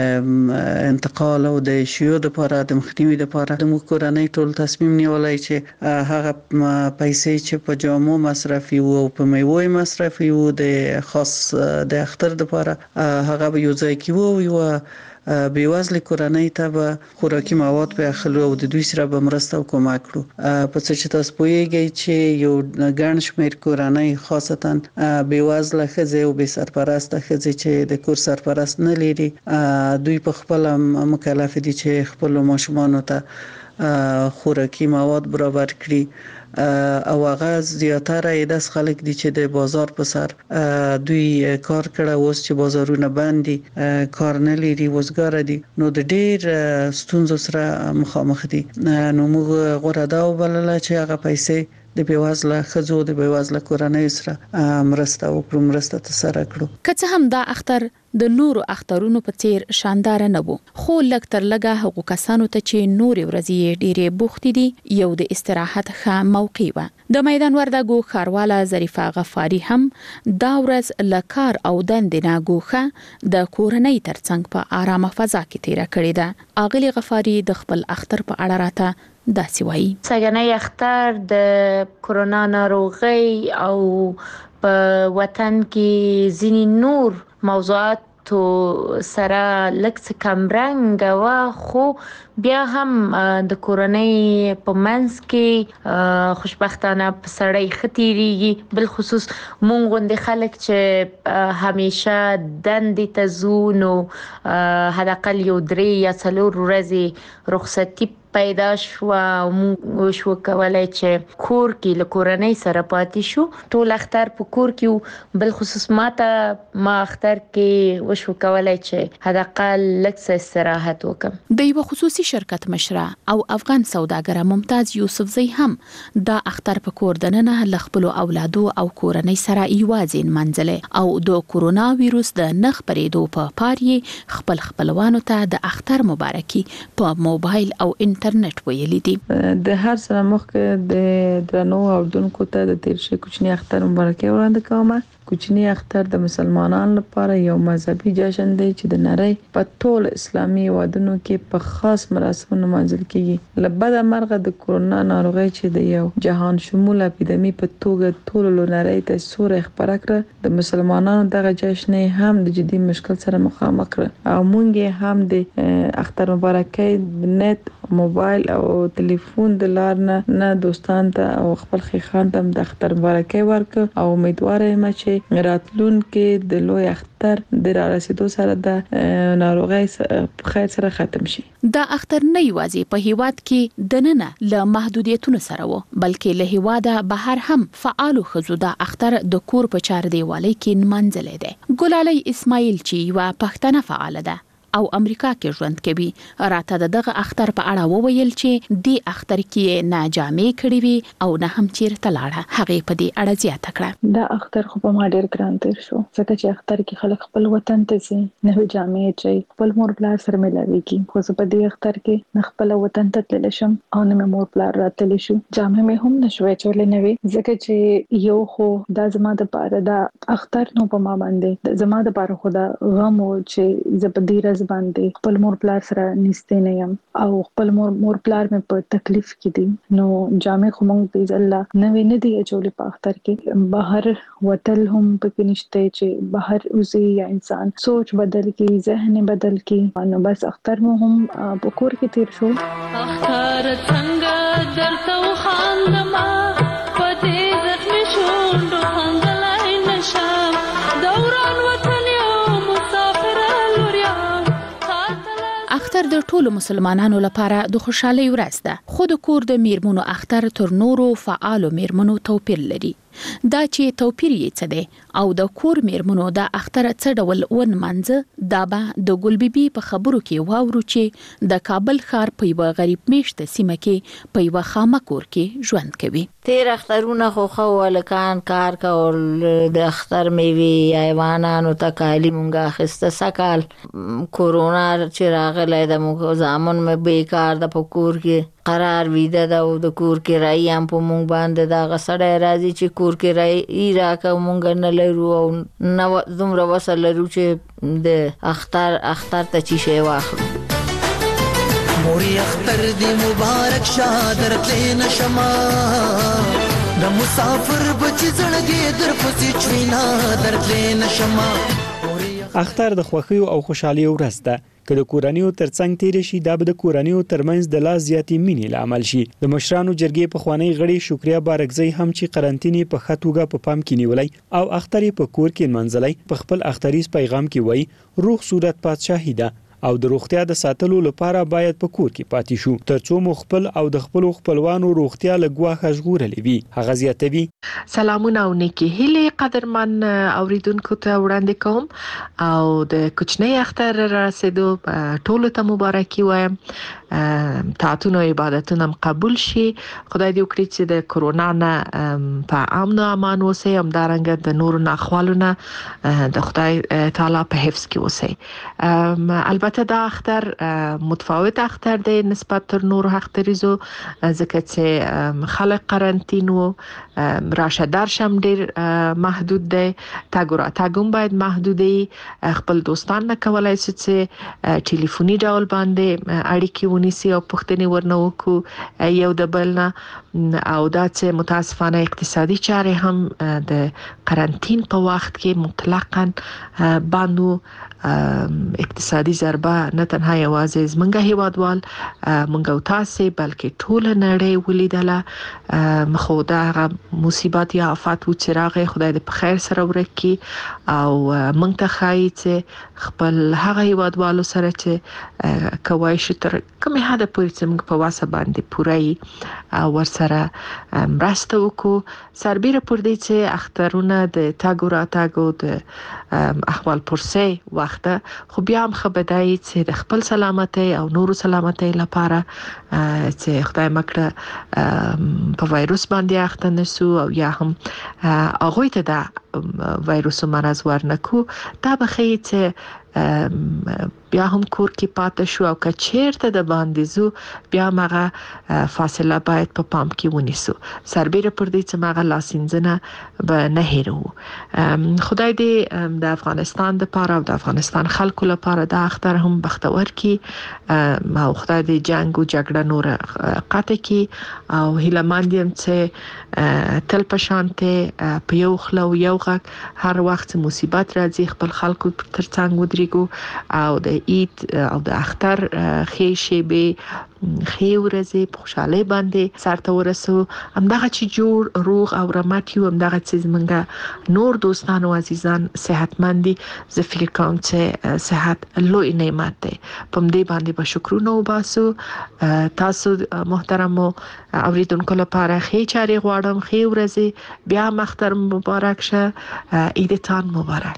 انتقال او د شیوع لپاره د مخنیوي لپاره د کورنۍ ټول تصمیم نیولای چې هغه پیسې چې په جامو مصرفي او په میوه مصرفي او د خاص د اختر لپاره هغه به یو ځای کیږي او بیوزل کورنۍ ته به خوراکي مواد په اخلو او د دوی سره به مرسته او کومک کړو. په څه چې تاسو پوهیږئ چې یو ګڼ شمېر کورنۍ خاصتا بیوزله ښځې او بې سرپرسته ښځې چې د کور سرپرست نه لري دوی په خپل مکلف دي چې خپل ماشومانو ته خوراکي مواد برابر کړي او هغه زیاتره داس خلک دي چې د بازار په سر دوی کار کړه اوس چې بازارونه بند دي کار نه لري وزګار دي نو د ډیر ستونزو سره مخامخ دي نو موږ غوړه دا وبلله چې هغه پیسې د بیوزله ښځو د بیوزله کورنۍ سره مرسته او مرسته تسره کړو. که څه هم دا اختر د نورو اخترونو په څیر شاندار نه وو خو لږ تر لږه هغو کسانو ته چې نورې ورځې ډېرې بوختې دي یو د استراحت ښه موقع وه. د میدان وردګو ښارواله ظریفه غفاري هم دا ورځ له کار او دندې نه ګوښه د کورنۍ ترڅنګ په آرامه فضا کې تیره کړې ده. اغلي غفاري د خپل اختر په اړه راته داسې وایي. سګنی اختر د کورونا ناروغي او په وطن کې ځینې نور موضوعات سره لکه کمرنګ وا خو بیا هم د کورنۍ په منځ کې خوشبختانه په سړی ختیریږي بل خصوص مونږ غوندې خلک چې همیشه دندې ته ځو نو حداقل یو 3 یا 4 ورځې رخصتي پیدا شو او موږ شو کولای چې کور کې له کورنۍ سره پاتې شو ټول اختر په کور کې بل خصوص ما اختر کې وشو کولای چې حداقل لږ استراحت وکم. د یو خصوصي شرکت مشره او افغان سوداګر ممتاز یوسفزی هم دا اختر په کور دننه ل خپل اولادو او کورنۍ سره یوازې منځله او د کورونا وایروس د نخ پرېدو په پاري خپلوانو ته د اختر مبارکي په موبایل او انټرنیټ ویلي دي. د هر سره مخکې د درنو اوردونکو ته د تیر شي کوچنی اختر مبارکي وړاندې کوم. کوچنی اختر د مسلمانانو لپاره یو مذهبي جشن دی چې د نړۍ په ټول اسلامي هیوادونو کې په خاص مراسمو نمانځل کیږي. لبد مرغه د کورونا ناروغي چې د یو جهان شمول اپیدمی په توګه ټول نړۍ ته سور خبره کړ، د مسلمانانو دغه جشن هم د جدي مشکل سره مخامخ کړ او مونږ هم د اختر مبارکي د نت موبایل او ټلیفون د لار نه دوستان ته او خپل خیخان ته د اختر مبارکي ورک او امیدوار یم چې راتلون کې د لوی اختر د رسیدو سره د ناروغي خیر سره ختم شي. دا اختر نه یوازې په هیواد کې دننه له محدودیتونو سره و، بلکې له هیواده بهر هم فعالو خزو دا اختر د کور په چار دیوالۍ کې نمانځلې ده. ګلالۍ اسماعیل چې یو پښتنه فعال ده او امریکا کې ژوند کوي، راته دغه اختر په اړه وویل چې دی اختر کې نه جامې کړې وي او نه هم چیرته لاړه. هغه په دې اړه زیاته کړه. دا اختر خو په ما ډیر ګران تیر شو ځکه چې اختر کې خلک خپل وطن ته ځي، نه جامې چي خپل مور پلار سره ملاويږي. خو زه په دې اختر کې نه خپل وطن ته تللی شم او نه مور پلار راتلی شو. جامې مې هم نشوي چولې نه وي ځکه چې یو خو دا زما د پاره دا اختر نو په ما باندې زما د پاره خو دا غم او چې زه په دې باندې خپل مور پلار سره نشته نه یم او خپل مور پلار مې په تکلیف کې دي، نو جامې خو مونږ دې الله نه ویني دی چولې په اختر کې بهر وتل هم پکې نشته چې بهر اوسي یا انسان سوچ بدل کی ذهن بدل کی، نو بس اختر مو هم په کور کې تیر شو. اختر څنګه درته خاندما پدې زخم شوندو خندلای نشم دوران وطن یو مسافر اختر د ټولو مسلمانانو لپاره د خوشحالۍ ورځ ده، خو د کور د میرمنو اختر تر نورو فعالو میرمنو توپیر لري. دا چې توپیر یې څه دی او د کور میرمنو د اختر څه ډول ونمانځه، دا به د ګل بیبي په خبرو کې واورو چې د کابل ښار په یو غریب میشته سیمه کې په یو خامه کور کې ژوند کوي. تیر اخترونه خو ولکان کار کول د اختر میوي حیوانانو ته کالی مونږه خسته سکال کورونا چې راغله د مو ځامن مې بیکار د پکور کې قرار ویده دا او د کور کې رای هم په مونږ باندې دا غسړې راځي چې کور کې رای راکه مونږ نه لرو او نو دومره وسه لرو چې د اختر ته چی شي واخلو. موري اختر دی مبارک شادر تلین شما د مسافر بچی زړګي در پسې چوینا در تلین شما. اختر د خوښیو او خوشحالۍ ورځ ده، که د کورنیو ترڅنګ تیر شي دا به د کورنیو ترمنځ د لا زیاتې مینې لامل شي. د مشرانو جرګې په خوانی غړي شکریا بارکزی هم چې قرنټینې په خاتوګه په پام کې نیولای او اختر په کور کې منځلای په خپل اختریز پیغام کې وای روح صورت پادشاهی ده او د روغتیا د ساتلو لپاره باید په کور کې پاتې شو ترڅو مو خپل او د خپل خپلوانو روغتیا لګواخه ژغورلې وي. هغه زیاتوي سلامونه او نیکی هیله قدرمن اوریدونکو ته وړاندې کوم او د کوچنی اختر رسیدو ټولو ته مبارکي وایم. طاعتونه او عبادتونه قبول شي. خدای دې وکړي چې د کرونا نه په امن او امان اوسئ، همدارنګه د نورو ناخوالونه د خدای تعالی په حفظ کې اوسئ. البته دا اختر متفاوت اختر دی نسبت تر نورو اختریزو ځکه چې خلک قرنټین وو، راشه درشم ډیر محدود دی، تاګ راتګ باید محدود دی، خپل دوستان نه کولای شي چې ټلیفوني ډول باندې اړیکې ونیسي او پوښتنې ورنه وکړو یو د بل نه، او دا چې متاسفانه اقتصادي چارې هم د قرنټین په وخت کې مطلقاً باندو اقتصادي ضربه نه تنها یوازې زمونږ هیوادوال مونږ او تاسو بلکې ټول نړۍ ولیدله. خو دا مصیبت یا آفات و چې راغی خدای دې په خیر سره ورکړي او مونږ ته ښایي چې خپل هغه هیوادوالو سره چې کوای شي تر کومه حد پورې چې موږ په واسه باندې پوره او ورسره مرسته وکړو. سربېره پر دې چې اخترونه د تاګ راتګ د احوال پرسې وخت خو بیا هم خبردای چې د خپل سلامتۍ او نورو سلامتۍ لپاره چې خدای مکړه په وایروس باندې اخته نشو او یا هم هغه ته دا وایروس مرز ورنکو دا بخی چې بیا هم کور کې پاتې شو او کچیرته د باندې زو بیا مغه فاصله باید په پام کې ونیسو سربېره پر دې چې مغه لاسینځنه به نه هېرو خدای دې د افغانستان د لپاره او د افغانستان خلکو لپاره د اختر هم بختور کی او خدای دې جنگ او جګړه نور قطع کی او هیلمند يم چې تل په شانته په یو خلو یو غږ هر وخت مصیبت راځي خپل خلکو ترڅنګ ودرېګو او د عید او د اختر خېشې به خېورزه په خوشاله باندې سرته ورسو همدغه چې جوړ روغ او رحمت یو همدغه چې زمونږ نور دوستان او عزیزان صحتمندي زه فکر کوم چې صحت لوی نعمت ده په دې باندې به شکرونه وباسو تاسو محترمو اوریدونکو لپاره خې چاري غواړم خېورزه بیا مختر مبارک شه عیدتان مبارک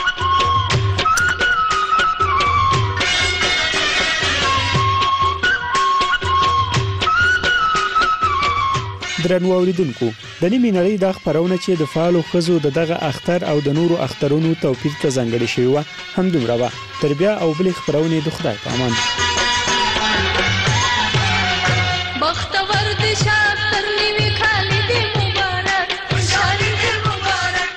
درنو اوریدونکو د نیمې نړۍ د خبرونه چې د فعالو خزو دغه اختر او د نورو اخترونو توپیر ته ځانګړي شوی و هم دومره و تر بیا او بل خبرونه د خدای په امان بختور دي شاطر نیوي خالد مبارک خوشالي دې مبارک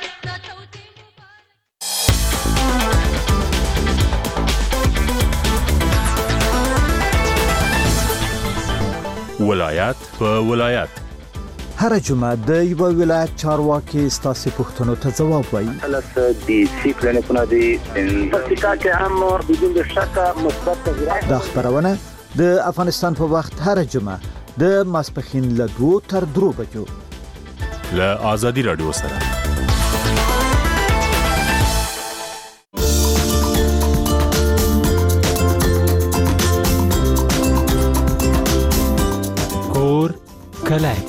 ولایت په ولایت هر جمعه د یو ولایت چارواکي ستاسو پوښتنو ته ځواب وایي. لکه د سیکلینکونه د پرتیکا کې هم بدون شک مثبت تغیرات د خبرونه د افغانستان په وخت هر جمعه د ماسپخین له 2 تر 3 بجو له آزادي رادیو سره کور کلای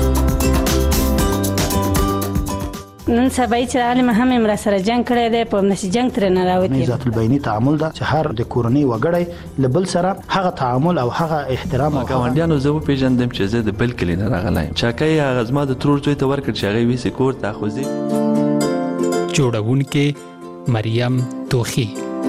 نن سبا چې عالم هم امر سره جنگ کړی دی په نشي جنگ تر نه راوتی ذات البینی تعامل دا چې هر د کورنۍ وګړي لبل سره هغه تعامل او هغه احترام او ګاونډیانو زه پیژندم چې زه د بل کلی نه راغلایم چاکای هغه زما د ترور زوی ته ورکړ چې هغه ویسي کور ته خوځي جوړونکې مریم توخی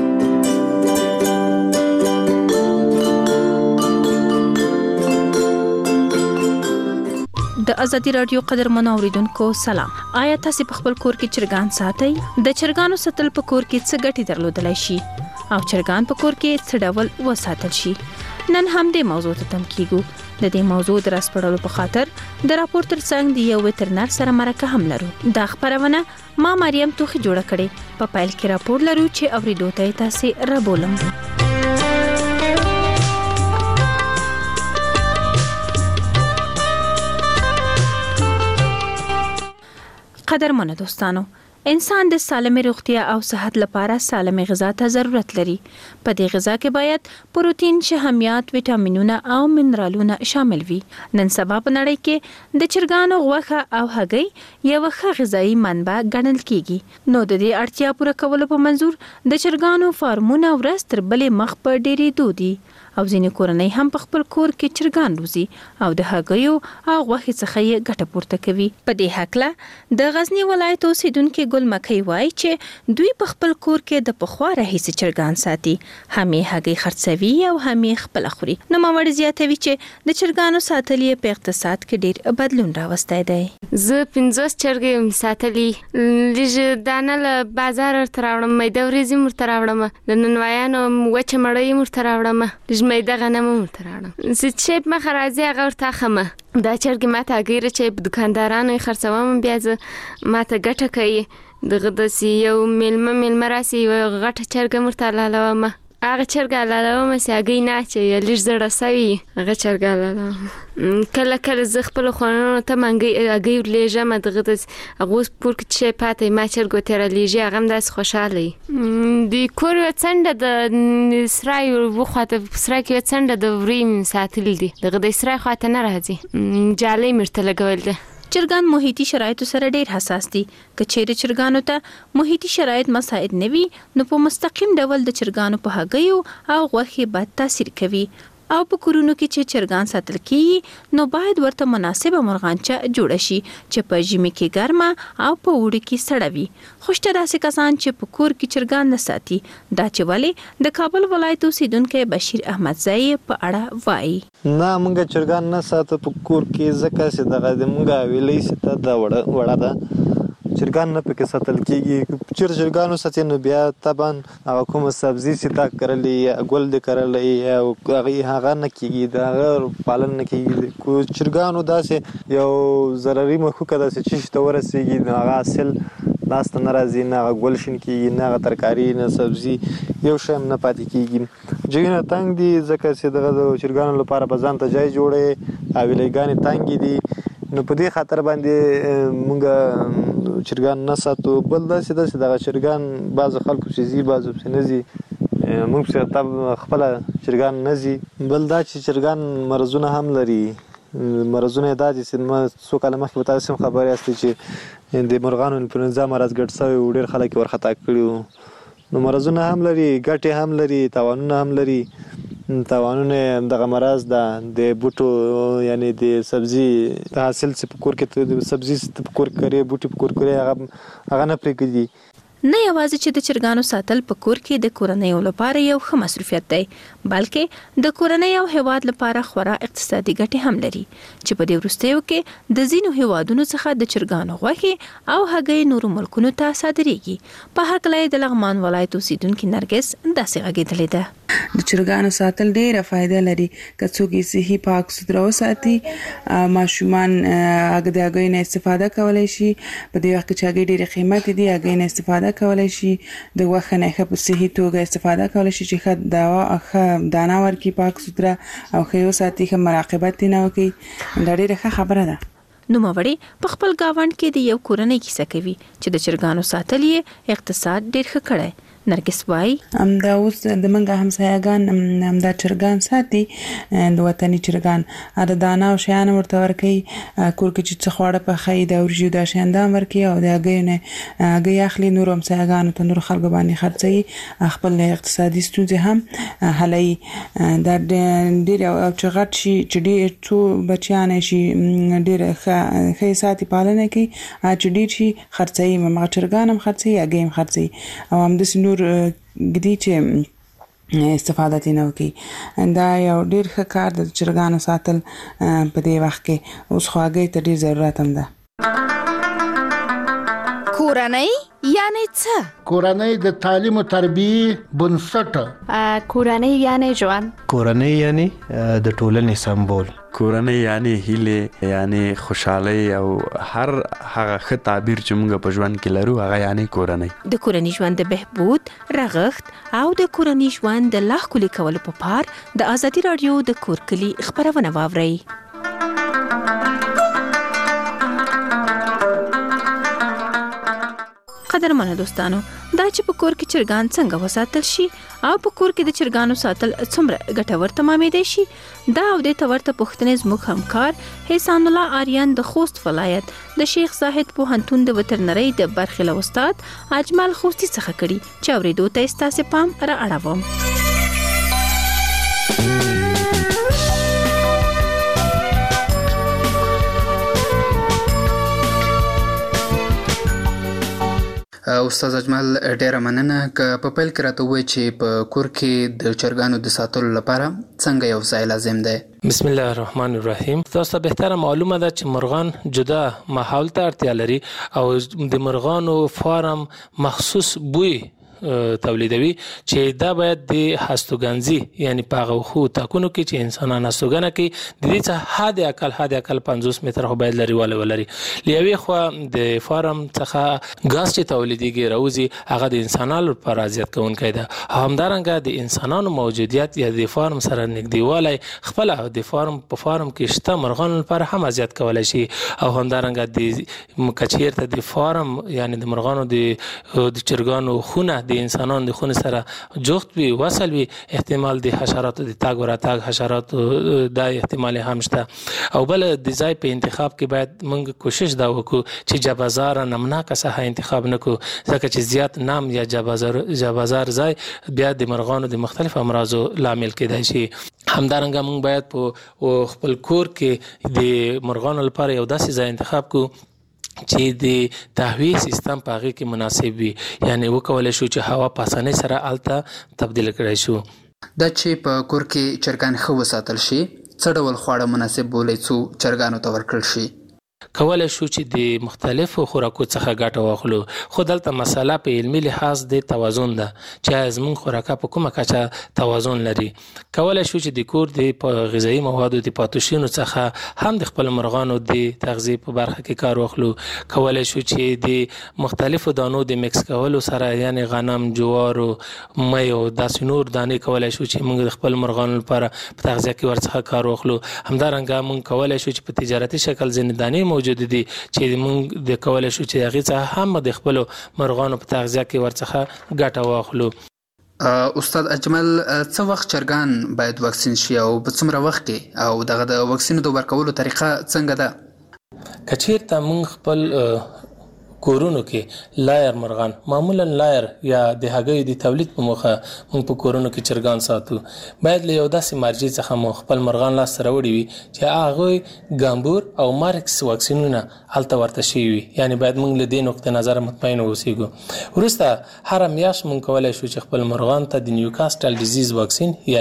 د ازادي رادیو قدرمن اوریدونکو سلام آیا تاسو په خپل کور کې چرګان ساتئ د چرګانو ساتل په کور کې څه ګټې درلودلای شي او چرګان په کور کې څه ډول وساتل شي نن هم د موضوع ته تم کیږو د دې موضوع د راسپړلو په خاطر د راپور ترڅنګ د یو وترنر سره مرکه هم لرو دا خبرونه ما مریم توخی جوړه کړې په پایل کې راپور لرو چې اوریدو ته تاسو را بولم قدرمنو دوستانو انسان د سالمه روغتیا او صحت لپاره سالمه غذا ته ضرورت لري په دې غذا کې باید پروتین شحمیات وټامینونه او منرالونه شامل وي نن سبا په نړۍ کې د چرګانو غوښه او هګۍ یو ښه غذایی منبع ګڼل کیږي نو د دې اړتیا پوره کولو په منظور د چرګانو فارمونه ورځ تر بلې مخ په ډېرې دودي او ځینې کورنۍ هم په خپل کور کې چرګان روزي او د هګیو او غوښې څخه یې ګټه پورته کوي په دې هکله د غزنی ولایت اوسیدونکو ګل مکۍ وایي چې دوی په خپل کور کې د پخوا راهیسې چرګان ساتي همې هګۍ خرڅوي او همې خپل خوري نو ماوړ زیاتوي چې د چرګانو ساتل یې په اقتصاد کې ډېر بدلون راوستی دی زه 50 چرګې ساتلې لږ دانه له بازار تراوړم مې د ورځې مرته راوړم د ننوایانو وچ مړې مرته راوړم مې د غنمو تراړم چې ما خرازي هغه ورته خمه دا چرګ ماته غیر چې دکاندارانو خرڅوم بیا ماته ګټه کوي دغه د یو ملمه راسي غټه چرګ مرته لالوم هغه چرګ لالوم سیاګی نه چې لږ زړه سوي هغه چرګ لالوم کله کله ز خپل خونونو ته منګي اګي لېجه ما دغه د هغه پور کې چې پاتې ما چرګ تر لېجه هغه داس خوشاله دی کور څنډه د اسرای وخته اسرای کې څنډه د وریم ساتل دي دغه د اسرای خواته نه راځي جالي مرته لګول دي چرګان محیطي شرایطو سره ډېر حساس دي که چیرې چرګانو ته محیطي شرایط مساعد نه وي نو په مستقیم ډول د چرګانو په هګیو او غوښې بد تاثیر کوي او په کورونو کې چې چرګان ساتل کیږي نو باید ورته مناسبه مرغانچه جوړ شي چې په ژمي کې ګرمه او په اوړي کې سړه وي. خو شته داسې کسان چې په کور کې چرګان نه ساتي. دا چې ولې د کابل ولایت اوسیدونکي بشیر احمدزئی په اړه وایي. نه مونږ چرګان نه ساتو په کور کې ځکه چې دغه د مونږ ویلې سته د وړه ده چرګان نه پکې ساتل کیږي. چرګانو ساتي نو بیا طبعا هغه کوم سبزي چې تا کرلې ګل دې کرلې او هغه نه کیږي دا پالن نه کیږي. کو چرګانو داسې یو ضروري مخکې داسې چې ته ورسېږي نو هغه اصل لاس ته ناراضي نه هغه ګل شین کیږي نه هغه ترکاری نه سبزي یو شی نه پاتې کیږي. ځایونه تنګ دي ځکه چې دغه چرګانو لپاره په ځان ته ځای جوړې او ویلېګانې تنګ دي نو په دې خاطر باندې مونږ چرګان نه ساتو. بل داسې دغه چرګان بعض خلکو چې زی بعض په نزي موږ څه تب خپل چرګان نزي. بل دا چې چرګان مرزونه هم لري. مرزونه دا چې ما څو کاله مخکې تاسو خبرې استې چې د مرغانو انفلونزا مرز ګډ شوی او ډېر خلک ورخطا کړي نو مرزونه هم لري ګټې هم لري تاوانونه هم لري. تاوانونه دغه مرز ده د بوټو یعنی د سبزي د حاصل څخه په کور کې د سبزي په کور کې بوټي په کور کې هغه نه پرېږدي. نه یوازې چې د چرګانو ساتل په کور کې د کورنۍ لپاره یو ښه مصرفیت دی بلکې د کورنۍ او هیواد لپاره خورا اقتصادي ګټې هم لري چې په دې وروستیو کې د ځینو هیوادونو څخه د چرګانو غوښې او هګۍ نورو ملکونو ته صادریږي. په هکله د لغمان ولایت اوسیدونکي نرګس داسې غږېدلې ده. د چرګانو ساتل ډیره فائدہ لري که څوک یې صحي پاک سوتره وساتي. ماشومان هغه د هګۍ نه استفاده کولای شي. په دې وخت کې چې هګۍ ډیره قیمتي دي هګۍ نه استفاده کولای شي. د غوښې نه په صحي توګه استفاده کولای شي چې ښه دانه ورکړي پاک سوتره او ښه وساتي ښه مراقبت یې نه وکړي. دا ډیره ښه خبره ده. نوموړی په خپل گاوند کې د یو کورنۍ کیسه کوي چې د چرګانو ساتل یې اقتصاد ډیر ښه کړی. نرګس وای دا اوس د منګه همسایګان دا چرګان ساتي د وطني چرګان د دانا او شیان ورته ورکي کور کې چې څخواړه په خې د ورجو د شاندام ورکي او د هغې هغې اخلي نور همسایګان ته نور خلک باندې خرڅي خپل اقتصادي ستونزې هم حلوي. دا ډېر او چغټ شي چې ډېر څو بچیان شي ډېر ښه ساتي پالنه کوي چې ډېر شي خرڅي مغه چرګان هم خرڅي هغې هم خرڅي او هم د نور ګدي چې استفاده تینه وکي. دا یو ډیر ښه کار د چرګانو ساتل په دې وخت کې اوس خو هغې ته ډیر ضرورت هم ده. کورنۍ یعنی څه؟ کورنۍ د تعلیم او تربیه بنسټ. کورنۍ یعنی ژوند. کورنۍ یعنی د ټولنې سمبول. کورنۍ یعنی هیله یعنی خوشحالي او هر هغه ښه تعبیر چې موږ په ژوند کې لرو هغه یعنی کورنۍ. د کورنۍ ژوند د بهبود رغښت او د کورنۍ ژوند د لا ښکلي کولو په پار د ازادي رادیو د کور کلي خبرونه واورئ. قدرمنو دوستانو دا چې په کور کې چرګان څنګه وساتل شي او په کور کې د چرګانو ساتل څومره ګټور تمامېدای شي دا او د تورته پښتنې زموږ همکار حسین الله آریان د خوست ولایت د شیخ زاهد پوهنتون د وترنرۍ د برخې له استاد اجمل خوستی څخه کړي چې اورېدو ته ستاسو پام را اړوم. استاد اجمل ډیره مننه که په پیل کې راته وایي چې په کور کې د چرګانو د ساتلو لپاره څنګه یو ځای لازم دی. بسم الله الرحمن الرحیم. تاسو بهتره معلومه ده چې مرغان جدا ماحول ته اړتیا لري او د مرغانو فارم مخصوص بوی تولیدوي چې دا باید د هستوګنځي یعنی په غوخو تاکونو کې چې انسانان هستوګنه کوي د دې څخه حد اقل 50 متر خو باید لري ولري. لیوي خو د فارم څخه غاز چې تولیديږي راوځي هغه د انسانانو لپاره اذیت کوونکی ده. همدارنګه د انسانانو موجودیت یا د فارم سره نږدېوالی خپل د فارم په فارم کې شته مرغانو لپاره هم اذیت کولای شي او همدارنګه د کچیرته د فارم یعنی د مرغانو د چرګانو خونه د انسانانو د خونې سره جفت وي وصل وي احتمال د حشراتو د تاګ وراتاګ حشراتو دا احتمال هم شته. او بل د ځای په انتخاب کې باید موږ کوشش دا وکړو چې جبازار نمناکه ساحه انتخاب نکړو ځکه چې زیات نام یا جبازار ځای بیا د مرغانو د مختلف امراضو لامل کېدای شي. همدارنګه موږ باید په خپل کور کې د مرغانو لپاره یو داسې ځای انتخاب کړو چې د تهویه سیستم په هغې کې مناسب وي، یعنی وکولی شو چې هوا په اسانۍ سره هلته تبدیل کړی شو. دا چې په کور کې چرګان ښه وساتل شي څه ډول خواړه مناسب بولئ څو چرګانو ته ورکړل شي؟ کولای شو چې د مختلفو خوراکو څخه ګټه واخلو، خو دلته مسله په علمي لحاظ د توازن ده چې زموږ خوراکه په کومه کچه توازن لري. کولای شو چې د کور د غذایي موادو د پاتې شونو څخه هم د خپل مرغانو د تغذیې په برخه کې کار واخلو. کولای شو چې د مختلفو دانو د مکس کولو سره یعنی غنم، جوار او مۍ او داسې نور دانې کولای شو چې موږ د خپل مرغانو لپاره په تغذیه کې ورڅخه کار واخلو. همدارنګه موږ کولای شو چې په تجارتي شکل ځینې دانې موجود دي چې موږ د کولای شو چې هغې څخه هم د خپلو مرغانو په تغذیه کې ورڅخه ګټه واخلو. استاد اجمل څه وخت چرګان باید واکسین شي او په څومره وخت کې او دغه د واکسینو د ورکولو طریقه څنګه ده؟ که چیرته موږ خپل کورونو کې لایر مرغان معمولا لایر یا د هګیو د تولید په موخه موږ په کورونو کې چرګان ساتو، باید له یو داسې مرجع څخه مو خپل مرغان لاس سره وړي وي چې هغوی ګامبور او مارکس واکسینونه هلته ورته شوي وي، یعنی باید موږ له دې نقطې نظره مطمئن اوسېږو. وروسته هره میاشت موږ کولی شو چې خپل مرغان ته د نیوکاسټل ډیزیز واکسین یا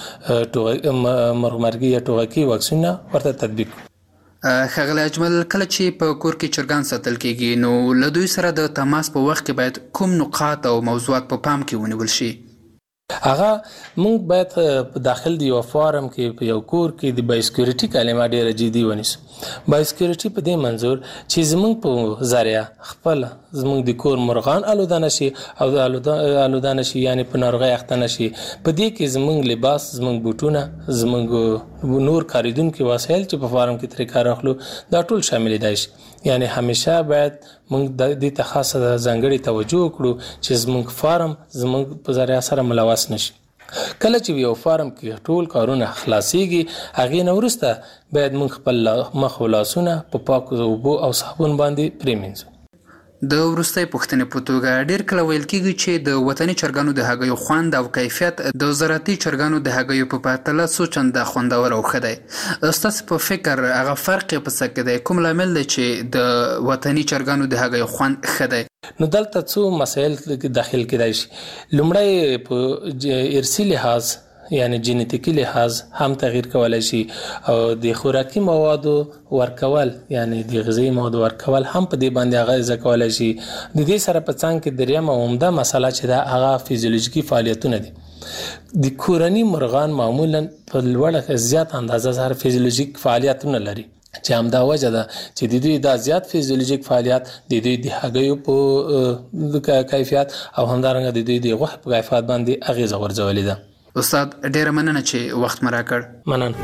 مرغمرګي یا ټوغکي واکسینونه ورته تطبیق کړو. ښاغلی اجمل کله چې په کور کې چرګان ساتل کېږي نو له دوی سره د تماس په وخت کې باید کوم نقاط او موضوعات په پام کې ونیول شي؟ هغه موږ باید په داخل د یو فارم کې په یو کور کې د بایوسکیورټي کلمه ډېره جدي ونیسو. بایوسکیورټي په دې منظور چې زموږ په ذریعه خپل زموږ د کور مرغان آلوده نشي او آلوده نشي یعنی په ناروغۍ اخته نشي. په دې کې زموږ لباس، زموږ بوټونه، زموږ نور کاریدونکي وسایل چې په فارم کې ترې کار اخلو دا ټول شاملېدای شي. یعنی همیشه باید موږ دې ته خاصه ځانګړې توجه وکړو چې زموږ فارم زموږ په ذریعه سره ملوث نشي. کله چې یو فارم کې ټول کارونه خلاصيږي هغې نه وروسته باید موږ خپل مخ او لاسونه په پاکو اوبو او صابون باندې پرېمینځو. د وروستۍ پوښتنې په توګه ډېر کله ویل کېږي چې د وطني چرګانو د هګیو خوند او کیفیت د زراعتي چرګانو د هګیو په پرتله څو چنده خوندور او ښه دی. ستاسو په فکر هغه فرق یې په څه کې دی؟ کوم لامل دی چې د وطني چرګانو د هګیو خوند ښه دی؟ نو دلته څو مسایل داخل کېدای شي. لومړی په ارثي لحاظ یعنی جینیتیکي لحاظ هم تغییر کولای شي او د خوراکي موادو ورکول یعنی د غذایي موادو ورکول هم په دې باندې اغیزه کولای شي. د دې سره په څنګ کې دریمه عمده مسله چې دا هغه فیزیولوژیکي فعالیتونه دي. د کورني مرغان معمولا په لوړه زیات اندازه سره فیزیولوژیک فعالیتونه لري چې همدا وجه ده چې د دوی دا زیات فیزیولوژیک فعالیت د دوی د هګیو په کیفیت او همدارنګه د دوی د غوښې په کیفیت باندې اغیزه غورځولې ده. استاد ډیره مننه چې وخت مو راکړ. مننه.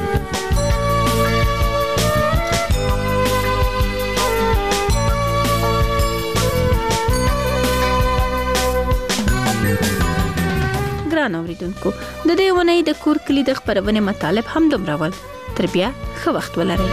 ګران اوریدونکو د دې ونې د کور کلی د خبرونه مطالب هم دومره ول. تر بیا ښه وخت ولرئ.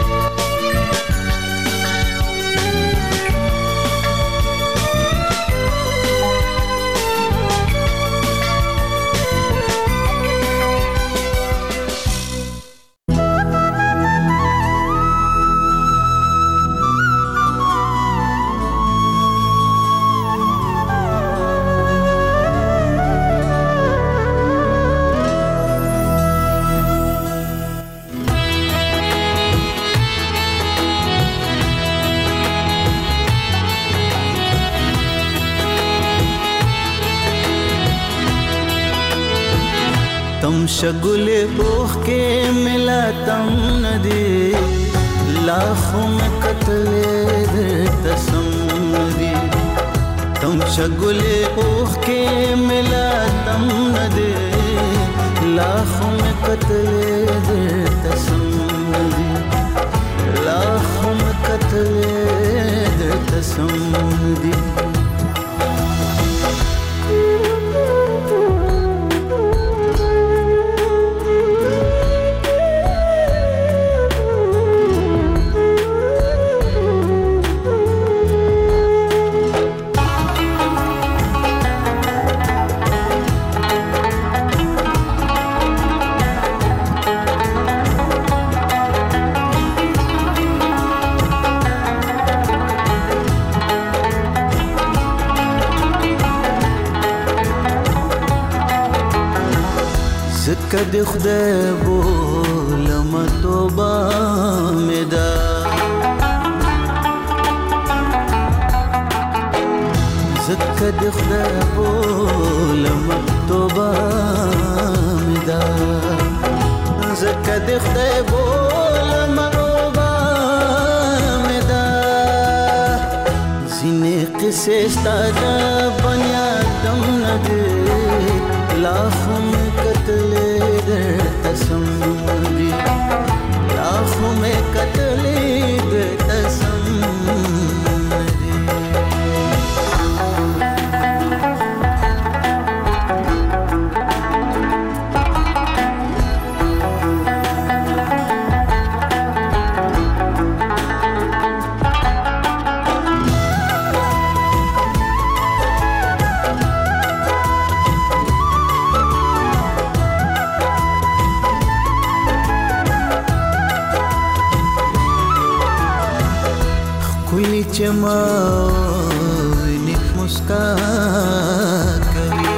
शगुले बोख के मिला तम नदी लाखों में कतले तसम दी तुम शगुले बोख के मिला तम नदी लाखों में कतले तसम दी लाखों में कतले तसम दी زکه د خدای بولم توبه مې ده زکه د خدای بولم توبه مې ده زکه د خدای بولم توبه مې ده ځینې قصې ستا د بني آدم نه دي لا خو مې کتلې درته سم دي لا خو مې کتلې درته سم دي چې ما ویني مسکا کوي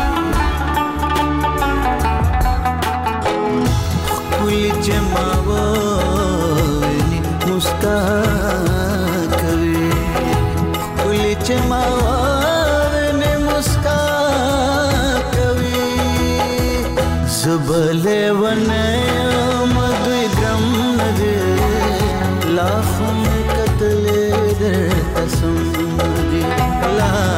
کولی چې ما ویني مسکا کوي کولی چې ما ویني مسکا کوي زبله ونه مدوي ګرم نه دي لا خو قتل درته سم دي لا